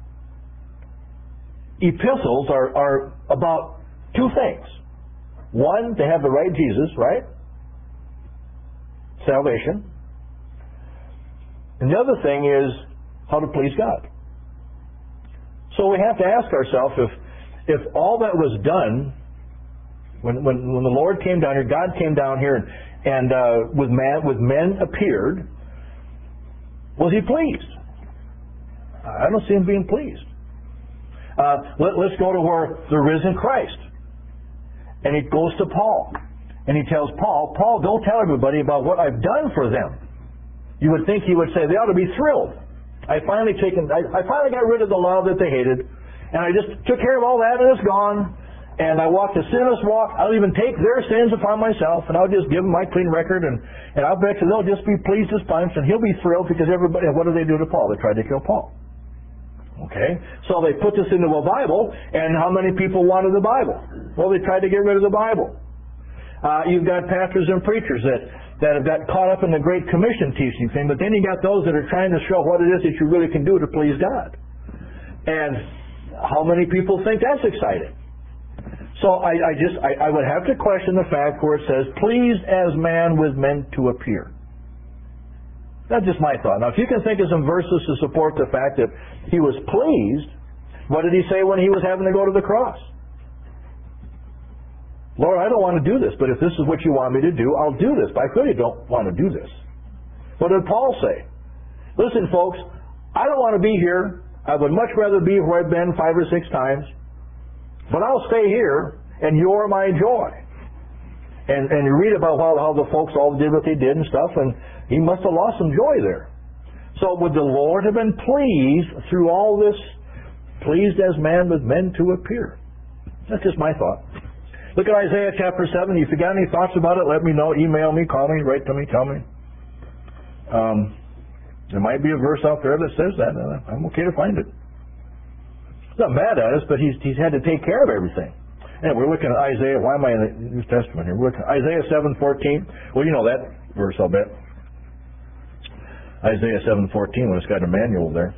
epistles are about two things. One, they have the right Jesus, right? Salvation. And the other thing is how to please God. So we have to ask ourselves if all that was done when the Lord came down here, God came down here and with men appeared, was he pleased? I don't see him being pleased. Let's go to where the risen Christ. And he goes to Paul. And he tells Paul, go tell everybody about what I've done for them. You would think he would say, they ought to be thrilled. I finally got rid of the law that they hated, and I just took care of all that, and it's gone. And I walked a sinless walk. I'll even take their sins upon myself, and I'll just give them my clean record, and I'll bet you they'll just be pleased as punch, and he'll be thrilled because everybody. What do they do to Paul? They tried to kill Paul. Okay, so they put this into a Bible, and how many people wanted the Bible? Well, they tried to get rid of the Bible. You've got pastors and preachers that have got caught up in the Great Commission teaching thing, but then you got those that are trying to show what it is that you really can do to please God. And how many people think that's exciting? So I would have to question the fact where it says, pleased as man with men to appear. That's just my thought. Now, if you can think of some verses to support the fact that he was pleased, what did he say when he was having to go to the cross? Lord, I don't want to do this, but if this is what you want me to do, I'll do this. But I really don't want to do this. What did Paul say? Listen, folks, I don't want to be here. I would much rather be where I've been 5 or 6 times. But I'll stay here, and you're my joy. And you read about how the folks all did what they did and stuff, and he must have lost some joy there. So would the Lord have been pleased through all this pleased as man with men to appear. That's just my thought. Look at Isaiah chapter 7. If you got any thoughts about it, let me know. Email me, call me, write to me, tell me. There might be a verse out there that says that. I'm okay to find it. He's not mad at us, but he's had to take care of everything. And we're looking at Isaiah. Why am I in the New Testament here? We're looking at Isaiah 7:14. Well, you know that verse, I'll bet. Isaiah 7:14, when it's got a manual there.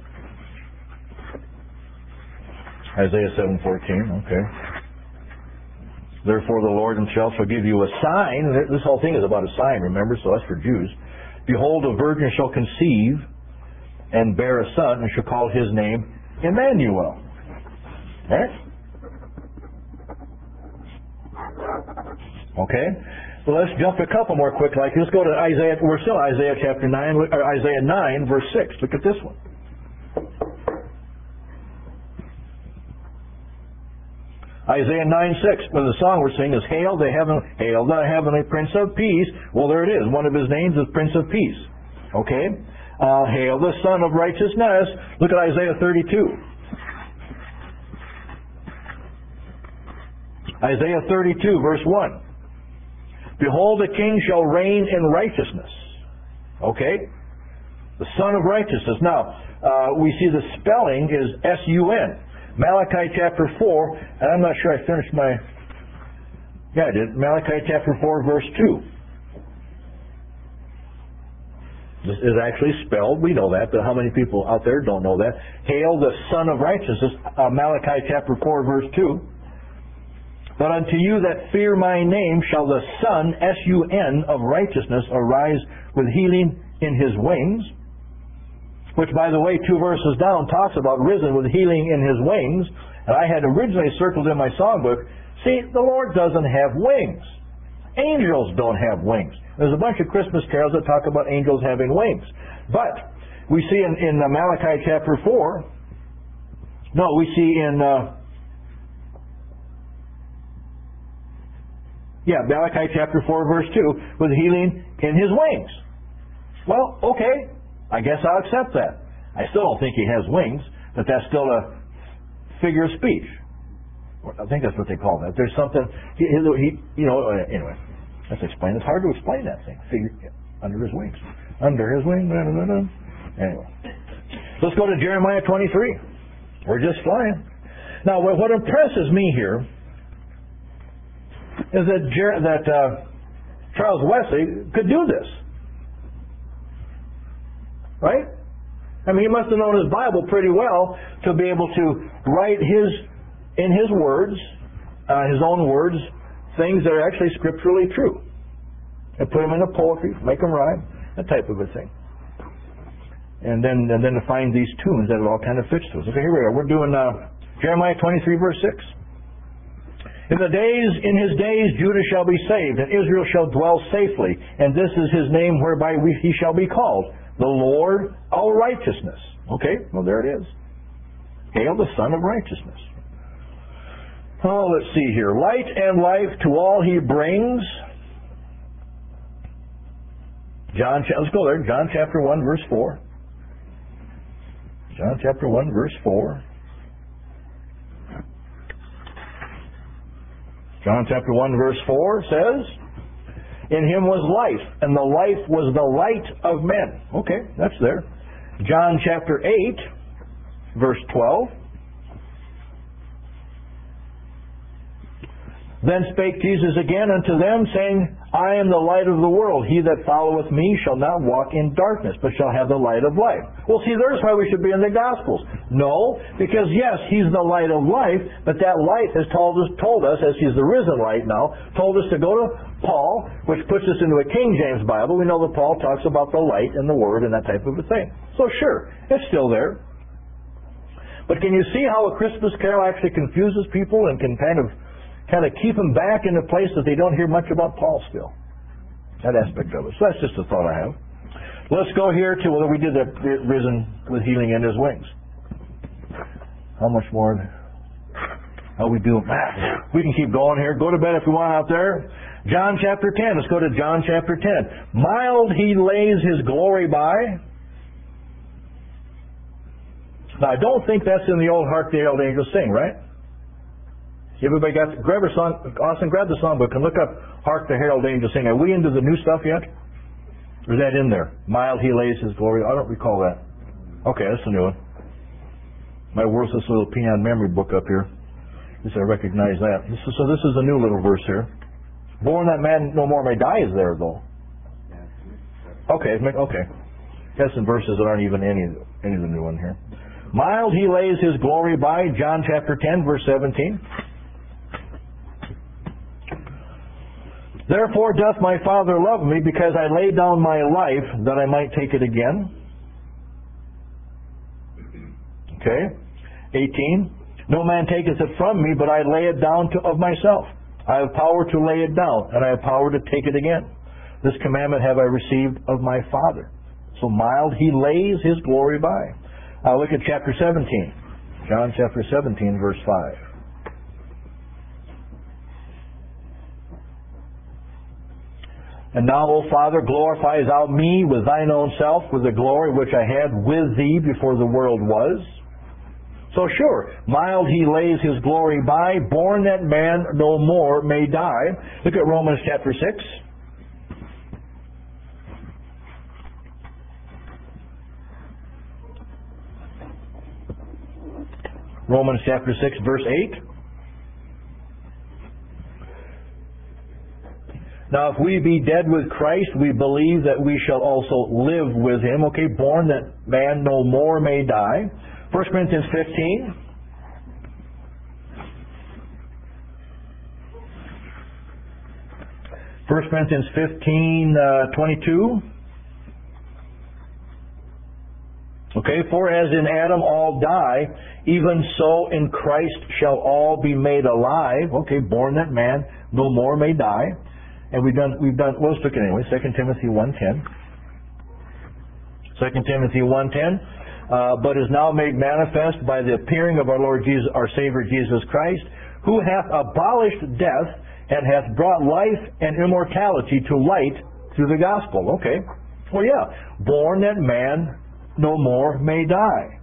Isaiah 7:14, okay. Therefore the Lord himself shall give you a sign. This whole thing is about a sign, remember, so that's for Jews. Behold, a virgin shall conceive and bear a son, and shall call his name Emmanuel. Right? Okay? Well, let's jump a couple more quick like this. Go to Isaiah. We're still Isaiah chapter 9, or Isaiah 9, verse 6. Look at this one. Isaiah 9:6. Well, the song we're singing is Hail the heavenly Prince of Peace. Well, there it is. One of his names is Prince of Peace. Okay? Hail the Son of Righteousness. Look at Isaiah 32. Isaiah 32, verse 1. Behold, the king shall reign in righteousness. Okay? The Son of Righteousness. Now, we see the spelling is S-U-N. Malachi chapter 4, and I'm not sure I finished my... Yeah, I did. Malachi chapter 4, verse 2. This is actually spelled. We know that, but how many people out there don't know that? Hail the Son of Righteousness. Malachi chapter 4, verse 2. But unto you that fear my name shall the Son, S-U-N, of righteousness arise with healing in his wings. Which, by the way, 2 verses down talks about risen with healing in his wings. And I had originally circled in my songbook, see, the Lord doesn't have wings. Angels don't have wings. There's a bunch of Christmas carols that talk about angels having wings. But we see in Malachi chapter 4, no, we see in... Malachi chapter 4, verse 2, with healing in his wings. Well, okay, I guess I'll accept that. I still don't think he has wings, but that's still a figure of speech. I think that's what they call that. There's something, anyway, let's explain. It's hard to explain that thing. Under his wings. Under his wings. Anyway. Let's go to Jeremiah 23. We're just flying. Now, what impresses me here is that Charles Wesley could do this. Right? I mean, he must have known his Bible pretty well to be able to write in his words, his own words, things that are actually scripturally true. And put them into poetry, make them rhyme, that type of a thing. And then to find these tunes that it all kind of fits to us. Okay, here we are. We're doing Jeremiah 23, verse 6. In his days Judah shall be saved, and Israel shall dwell safely, and this is his name whereby he shall be called, the Lord our righteousness. Okay, well there it is. Hail the Son of Righteousness. Oh, let's see here. Light and life to all he brings. Let's go there. John chapter 1, verse 4. John chapter 1, verse 4. John chapter 1, verse 4 says, in him was life, and the life was the light of men. Okay, that's there. John chapter 8, verse 12. Then spake Jesus again unto them, saying, I am the light of the world. He that followeth me shall not walk in darkness, but shall have the light of life. Well, see, there's why we should be in the Gospels. No, because yes, he's the light of life, but that light has told us, as he's the risen light now, told us to go to Paul, which puts us into a King James Bible. We know that Paul talks about the light and the Word and that type of a thing. So sure, it's still there. But can you see how a Christmas carol actually confuses people and can kind of keep them back in a place that they don't hear much about Paul still? That aspect of it. So that's just a thought I have. Let's go here to, we did the risen with healing in his wings. How much more? How we do? We can keep going here. Go to bed if you want out there. John chapter 10. Let's go to John chapter 10. Mild he lays his glory by. Now, I don't think that's in the old Hark the Herald Angels Sing, right? Everybody got, grab a song, Austin, grab the songbook and look up Hark the Herald Angels Sing. Are we into the new stuff yet? Or is that in there? Mild He lays His glory. I don't recall that. Okay, that's a new one. My worthless little peon memory book up here. At least I recognize that. So this is a new little verse here. Born that man no more may die is there, though. Okay. Got some verses that aren't even any of the new one here. Mild He lays His glory by, John chapter 10, verse 17. Therefore doth my Father love me, because I lay down my life, that I might take it again. Okay. 18. No man taketh it from me, but I lay it down of myself. I have power to lay it down, and I have power to take it again. This commandment have I received of my Father. So mild He lays His glory by. Look at chapter 17. John chapter 17, verse 5. And now, O Father, glorify Thou me with Thine own self, with the glory which I had with Thee before the world was. So sure, mild He lays His glory by, born that man no more may die. Look at Romans chapter 6. Romans chapter 6, verse 8. Now, if we be dead with Christ, we believe that we shall also live with Him. Okay, born that man no more may die. 1 Corinthians 15. First Corinthians 15, 22. Okay, for as in Adam all die, even so in Christ shall all be made alive. Okay, born that man no more may die. And we've done, let's look at it anyway, 2 Timothy 1:10. 2 Timothy 1:10, but is now made manifest by the appearing of our Lord Jesus, our Savior Jesus Christ, who hath abolished death and hath brought life and immortality to light through the gospel. Okay. Well, yeah. Born that man no more may die.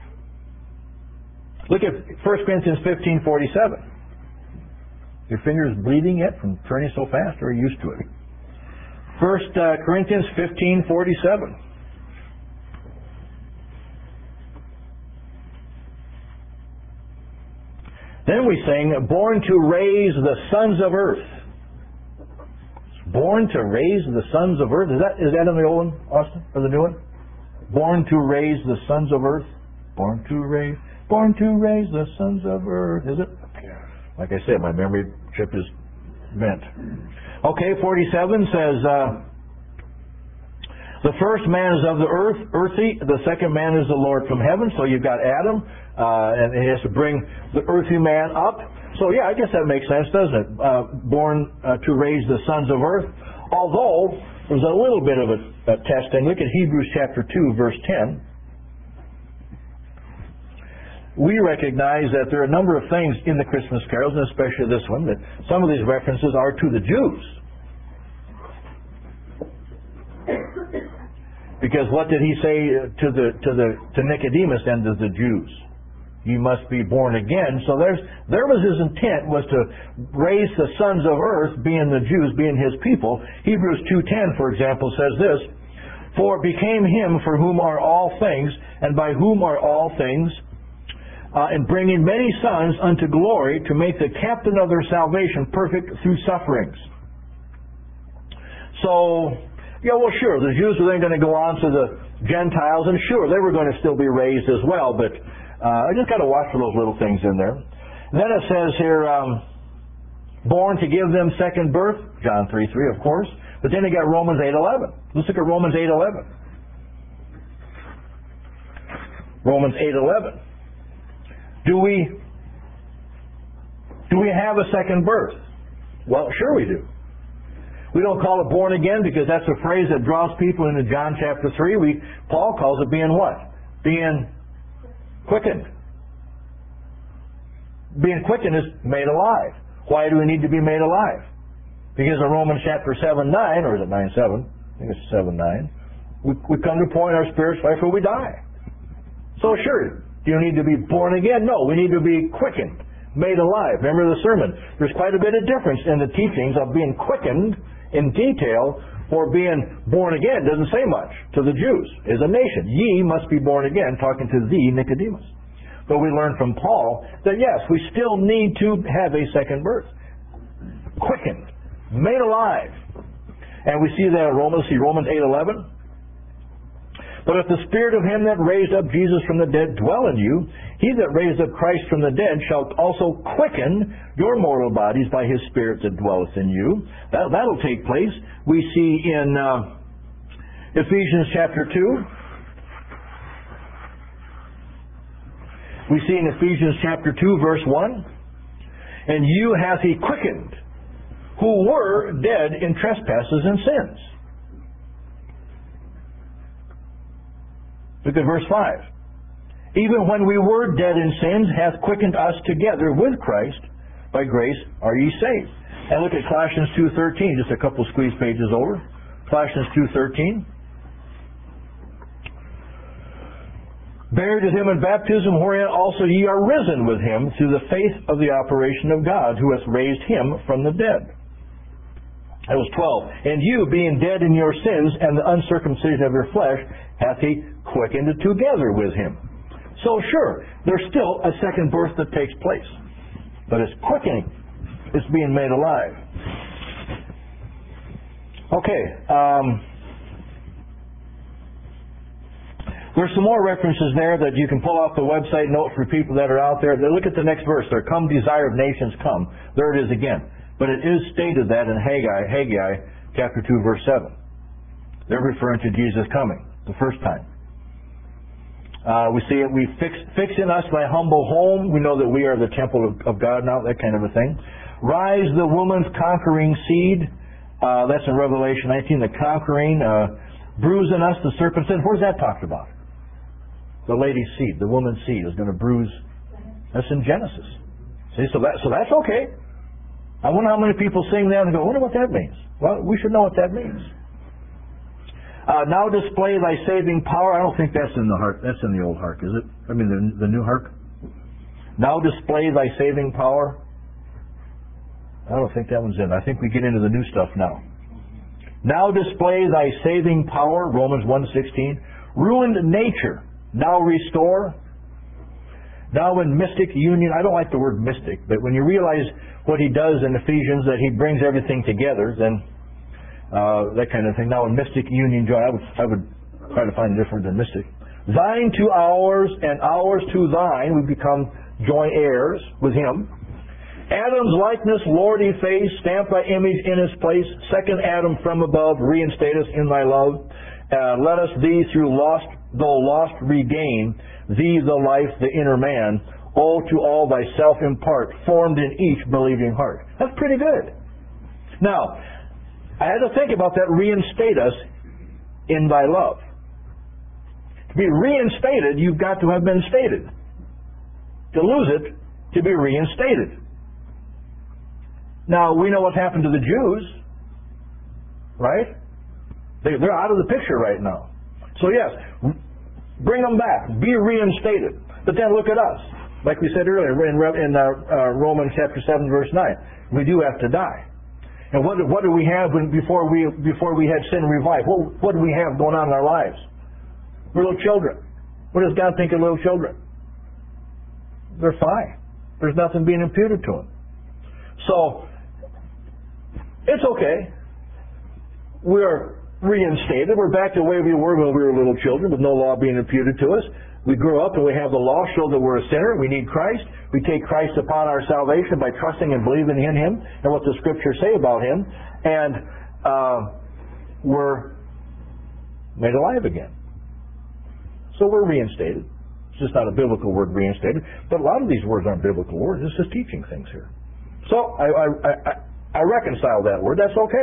Look at 1 Corinthians 15:47. Your fingers bleeding yet from turning so fast, or are you used to it? 1 Corinthians 15:47. Then we sing, born to raise the sons of earth. Born to raise the sons of earth. Is that in the old one, Austin, or the new one? Born to raise the sons of earth. Born to raise the sons of earth. Is it? Like I said, my memory chip is bent. Okay, 47 says, the first man is of the earth, earthy. The second man is the Lord from heaven. So you've got Adam, and he has to bring the earthy man up. So yeah, I guess that makes sense, doesn't it? Born to raise the sons of earth. Although there's a little bit of a testing. Look at Hebrews chapter 2, verse 10. We recognize that there are a number of things in the Christmas carols, and especially this one, that some of these references are to the Jews. Because what did he say to Nicodemus and to the Jews? You must be born again. So there was his intent, was to raise the sons of earth, being the Jews, being his people. Hebrews 2:10, for example, says this, for it became him for whom are all things, and by whom are all things, and bringing many sons unto glory, to make the captain of their salvation perfect through sufferings. So, yeah, well, sure, the Jews were then going to go on to the Gentiles, and sure, they were going to still be raised as well, but I just got to watch for those little things in there. And then it says here, born to give them second birth, John 3:3, of course, but then you got Romans 8:11. Let's look at Romans 8:11. Romans 8:11. Do we have a second birth? Well, sure we do. We don't call it born again because that's a phrase that draws people into John chapter 3. Paul calls it being what? Being quickened. Being quickened is made alive. Why do we need to be made alive? Because in Romans chapter 7:9, or is it 9:7? I think it's 7:9. We come to a point in our spiritual life where we die. So sure, Do you need to be born again? No, we need to be quickened, made alive. Remember the sermon. There's quite a bit of difference in the teachings of being quickened in detail or being born again. Doesn't say much to the Jews as a nation. Ye must be born again, talking to thee, Nicodemus. But we learn from Paul that yes, we still need to have a second birth. Quickened, made alive. And we see that in Romans 8:11. But if the Spirit of him that raised up Jesus from the dead dwell in you, he that raised up Christ from the dead shall also quicken your mortal bodies by his Spirit that dwelleth in you. That'll take place. We see in Ephesians chapter 2. We see in Ephesians chapter 2 verse 1. And you hath he quickened, who were dead in trespasses and sins. Look at verse 5. Even when we were dead in sins, hath quickened us together with Christ. By grace are ye saved. And look at Colossians 2:13, just a couple squeeze pages over. Colossians 2:13. Buried with him in baptism, wherein also ye are risen with him through the faith of the operation of God, who hath raised him from the dead. That was 12. And you, being dead in your sins and the uncircumcision of your flesh, hath he quickened together with him. So sure, there's still a second birth that takes place. But it's quickening. It's being made alive. Okay. There's some more references there that you can pull off the website note for people that are out there. Look at the next verse there. Come, desire of nations, come. There it is again. But it is stated that in Haggai chapter 2, verse 7. They're referring to Jesus coming the first time. We see it. We fix in us thy humble home. We know that we are the temple of God now, that kind of a thing. Rise the woman's conquering seed. That's in Revelation 19, the conquering. Bruise in us the serpent's head. Where's that talked about? The lady's seed, the woman's seed is going to bruise. That's in Genesis. See, so that's okay. I wonder how many people sing that and go, I wonder what that means. Well, we should know what that means. Now display thy saving power. I don't think that's in the harp. That's in the old harp, is it? I mean, the new harp. Now display thy saving power. I don't think that one's in. I think we get into the new stuff now. Now display thy saving power. Romans 1:16. Ruined nature. Now restore. Now in mystic union. I don't like the word mystic, but when you realize what he does in Ephesians, that he brings everything together, then that kind of thing. Now in mystic union joy, I would try to find it different than mystic. Thine to ours, and ours to thine. We become joint heirs with him. Adam's likeness, lordly face, stamp thy image in his place. Second Adam from above, reinstate us in thy love. Let us thee through though lost regain, thee the life, the inner man. Oh, to all thyself impart, formed in each believing heart. That's pretty good. Now, I had to think about that, reinstate us in thy love. To be reinstated, you've got to have been stated. To lose it, to be reinstated. Now, we know what's happened to the Jews, right? They're out of the picture right now. So yes, bring them back, be reinstated. But then look at us. Like we said earlier in Romans chapter 7, verse 9, we do have to die. And what do we have before we had sin revived? What do we have going on in our lives? We're little children. What does God think of little children? They're fine. There's nothing being imputed to them. So, it's okay. We're reinstated. We're back to the way we were when we were little children, with no law being imputed to us. We grow up and we have the law show that we're a sinner. We need Christ. We take Christ upon our salvation by trusting and believing in him and what the scriptures say about him. And we're made alive again. So we're reinstated. It's just not a biblical word, reinstated. But a lot of these words aren't biblical words. It's just teaching things here. So I reconcile that word. That's okay.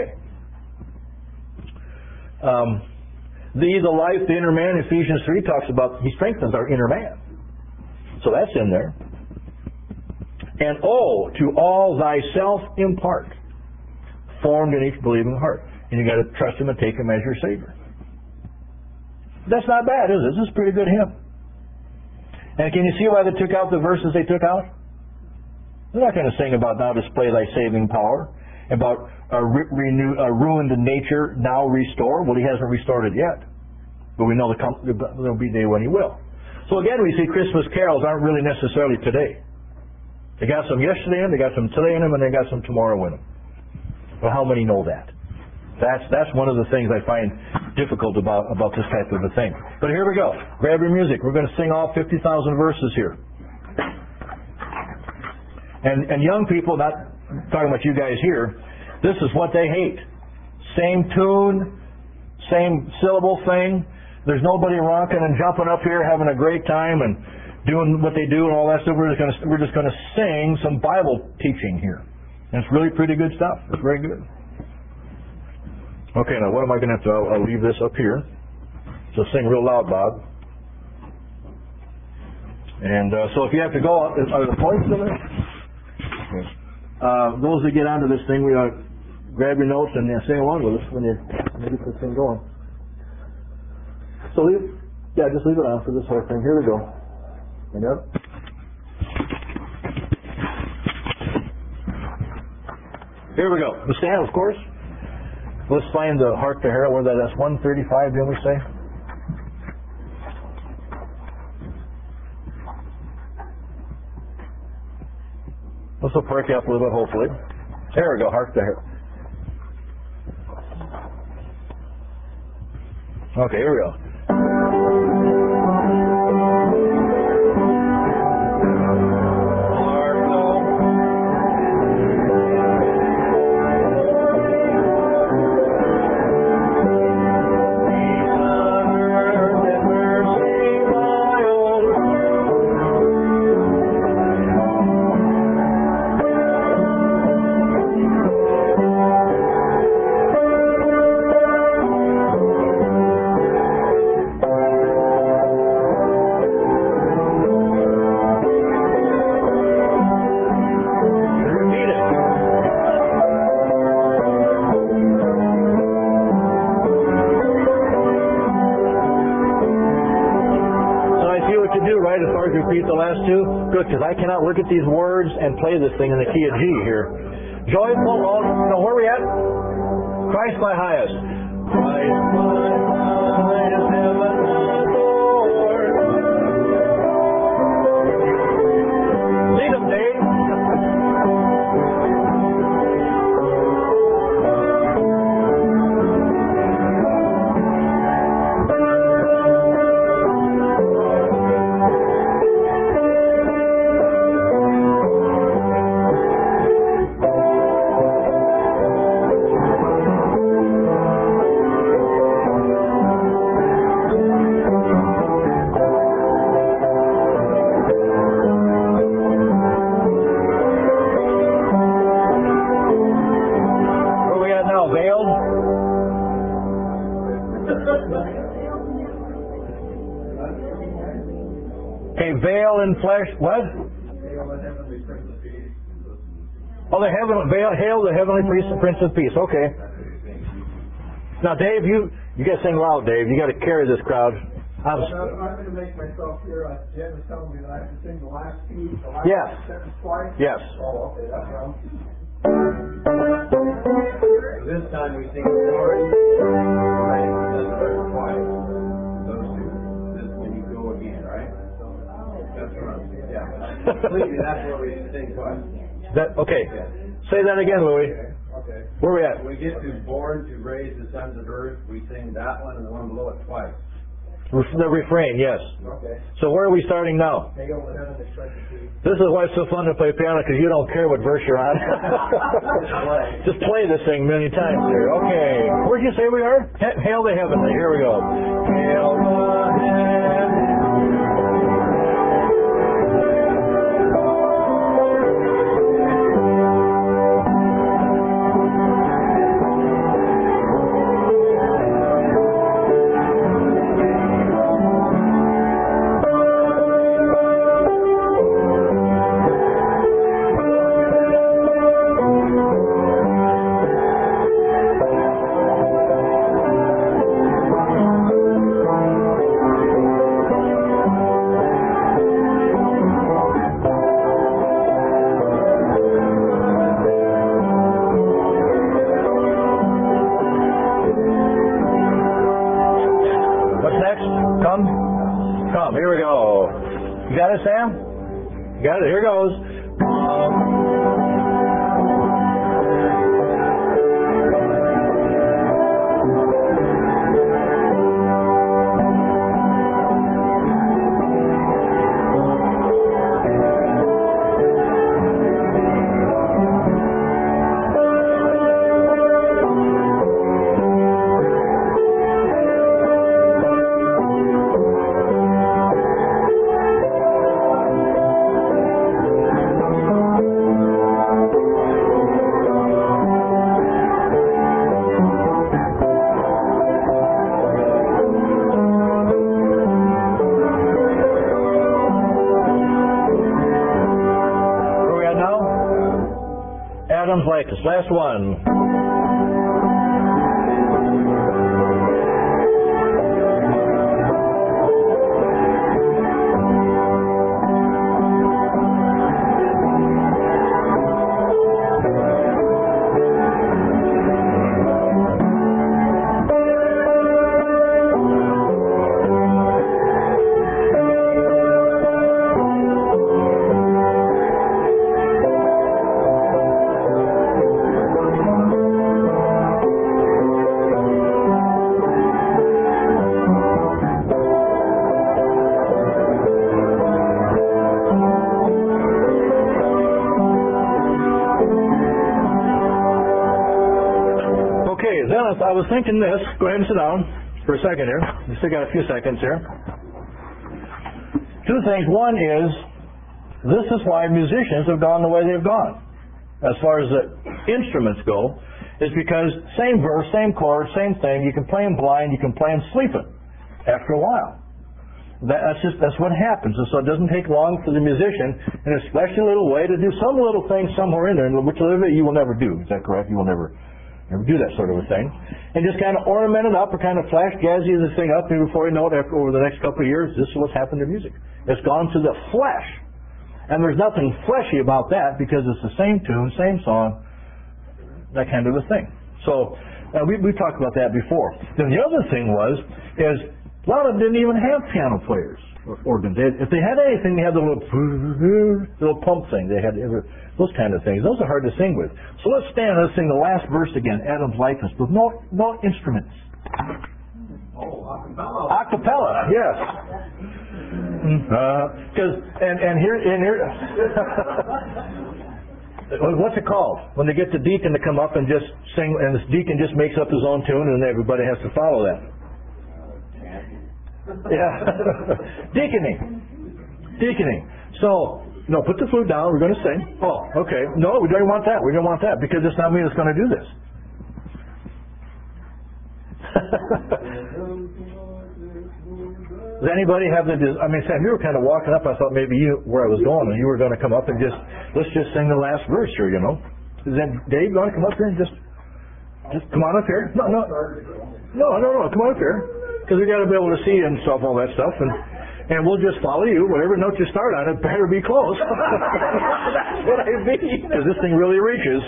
The life, the inner man, Ephesians 3 talks about he strengthens our inner man. So that's in there. And oh, to all thyself impart, formed in each believing heart. And you got to trust him and take him as your Savior. That's not bad, is it? This is a pretty good hymn. And can you see why they took out the verses they took out? They're not going to sing about now display thy saving power, about ruined nature now restore. Well, he hasn't restored it yet. But we know there'll be a day when he will. So again, we see Christmas carols aren't really necessarily today. They got some yesterday in them, they got some today in them, and they got some tomorrow in them. Well, how many know that? That's one of the things I find difficult about this type of a thing. But here we go. Grab your music. We're going to sing all 50,000 verses here. And young people, not talking about you guys here, this is what they hate. Same tune, same syllable thing. There's nobody rocking and jumping up here having a great time and doing what they do and all that stuff. We're just going to sing some Bible teaching here. And it's really pretty good stuff. It's very good. Okay, now what am I going to have to... I'll leave this up here. So sing real loud, Bob. And so if you have to go... Are the points still there? Okay. Those that get onto this thing, we grab your notes and sing along with us when you get this thing going. So just leave it on for this whole thing. Here we go. Hang up. Here we go. The stand, of course. Let's find the Hark the Herald. Where that's 135, didn't we say? This will perk you up a little bit, hopefully. There we go. Hark the Herald. Okay, here we go. Because I cannot look at these words and play this thing in the key of G here. Joyful, no, where are we at? Christ my highest. Christ my highest, heaven adored. Lead them, Dave. Flesh, what? Oh, hail the heavenly Prince of Peace. Okay. Now, Dave, you got to sing loud, Dave. You got to carry this crowd. I'm going to make myself here. Jen was telling me that I have to sing the last piece, the last sentence twice. Yes. Oh, okay, that's wrong. This time we sing the chorus, right? That's the verse twice. Those two. This is when you go again, right? That's right. Yeah. Completely, that's where we sing twice. Okay. Say that again, Louis. Okay. Where are we at? We get to born to raise the sons of earth. We sing that one and the one below it twice. The refrain, yes. Okay. So where are we starting now? Hail the heavenly Prince of Peace. This is why it's so fun to play piano, because you don't care what verse you're on. Just play this thing a million times here. Okay. Where'd you say we are? Hail the heavenly. Here we go. Hail the heavenly. go. You got it, Sam? You got it? Here goes. Adam's Likeness. Last one. I was thinking this. Go ahead and sit down for a second here. We still got a few seconds here. Two things. One is, this is why musicians have gone the way they've gone, as far as the instruments go, is because same verse, same chord, same thing. You can play them blind. You can play them sleeping after a while. That's what happens. And so it doesn't take long for the musician, in a special little way, to do some little thing somewhere in there, which you will never do. Is that correct? You will never do that sort of a thing. And just kind of ornament it up or kind of flash jazzy this thing up, and before you know it, over the next couple of years, this is what's happened to music. It's gone to the flesh. And there's nothing fleshy about that, because it's the same tune, same song, that kind of a thing. So we've talked about that before. Then the other thing is a lot of them didn't even have piano players or organs. If they had anything, they had the little pump thing. They had those kind of things. Those are hard to sing with. So let's stand and let's sing the last verse again, Adam's Likeness, with no instruments. Oh, acapella. Acapella, yes. And here what's it called? When they get the deacon to come up and just sing, and this deacon just makes up his own tune, and everybody has to follow that. Yeah. Deaconing. So, no, put the flute down. We're going to sing. Oh, okay. No, we don't want that. We don't want that, because it's not me that's going to do this. Does anybody have Sam, you were kind of walking up. I thought maybe where I was going, and you were going to come up and let's just sing the last verse here, you know. Is that Dave going to come up here and just come on up here? No. Come on up here. Because we got to be able to see and stuff, all that stuff, and we'll just follow you. Whatever note you start on, it better be close. That's what I mean. Because this thing really reaches.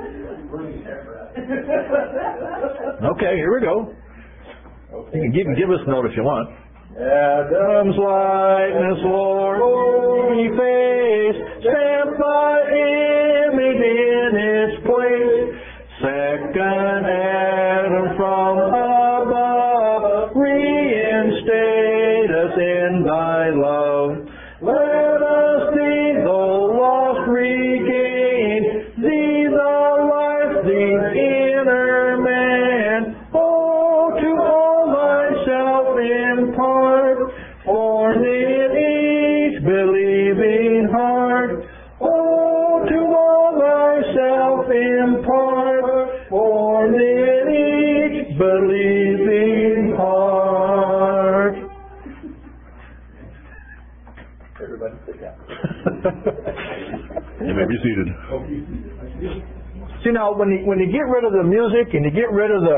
Okay, here we go. You can give us a note if you want. Adam's likeness, Lord, holy face, stamped by image in its place. Second Adam from above, reinstate us in thy love. Let us see the lost regain, see the life, the inner man. Oh, to all thyself impart, form in each believing heart. Oh, to all thyself impart, form in each believing heart. Everybody sit down. You may be seated. See, now when you get rid of the music and you get rid of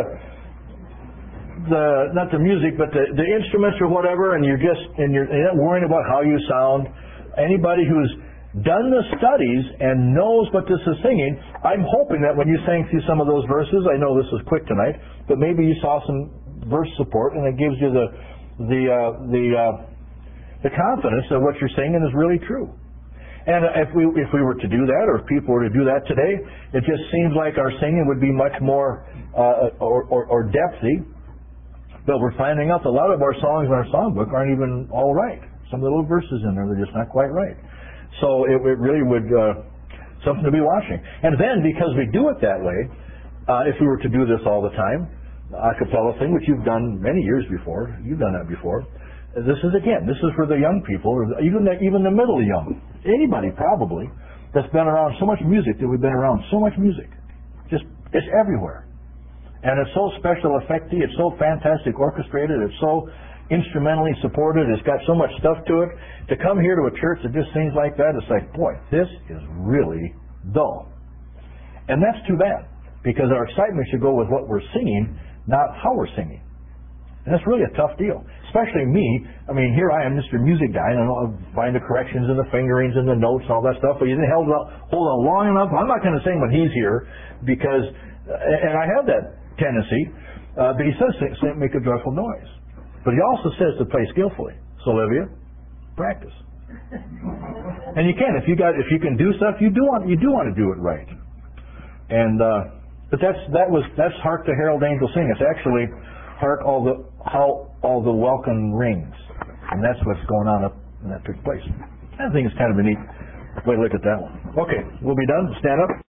not the music, but the instruments or whatever, and you're not worrying about how you sound. Anybody who's done the studies and knows what this is singing, I'm hoping that when you sang through some of those verses, I know this is quick tonight, but maybe you saw some verse support, and it gives you the the confidence that what you're singing is really true. And if we were to do that, or if people were to do that today, it just seems like our singing would be much more or depthy. But we're finding out that a lot of our songs in our songbook aren't even all right. Some of the little verses in there, they're just not quite right. So it really would something to be watching. And then because we do it that way, if we were to do this all the time, the a cappella thing, which you've done many years before, you've done that before. This is for the young people, or even the middle young. Anybody probably that's been around so much music, that we've been around so much music. It's everywhere. And it's so special effecty, it's so fantastic orchestrated, it's so instrumentally supported, it's got so much stuff to it. To come here to a church that just sings like that, it's like, boy, this is really dull. And that's too bad, because our excitement should go with what we're singing, not how we're singing. And that's really a tough deal. Especially me. I mean, here I am, Mr. Music Guy, and I find the corrections and the fingerings and the notes and all that stuff, but you didn't hold on long enough. I'm not going to sing when he's here, because, and I have that tendency, but he says make a joyful noise. But he also says to play skillfully. So, Olivia, practice. And you can. If you can do stuff, you do want to do it right. And but that's Hark the Herald Angels Sing. It's actually hark how all the welcome rings, and that's what's going on up and that took place. I think it's kind of a neat way to look at that one. Okay, we'll be done. Stand up.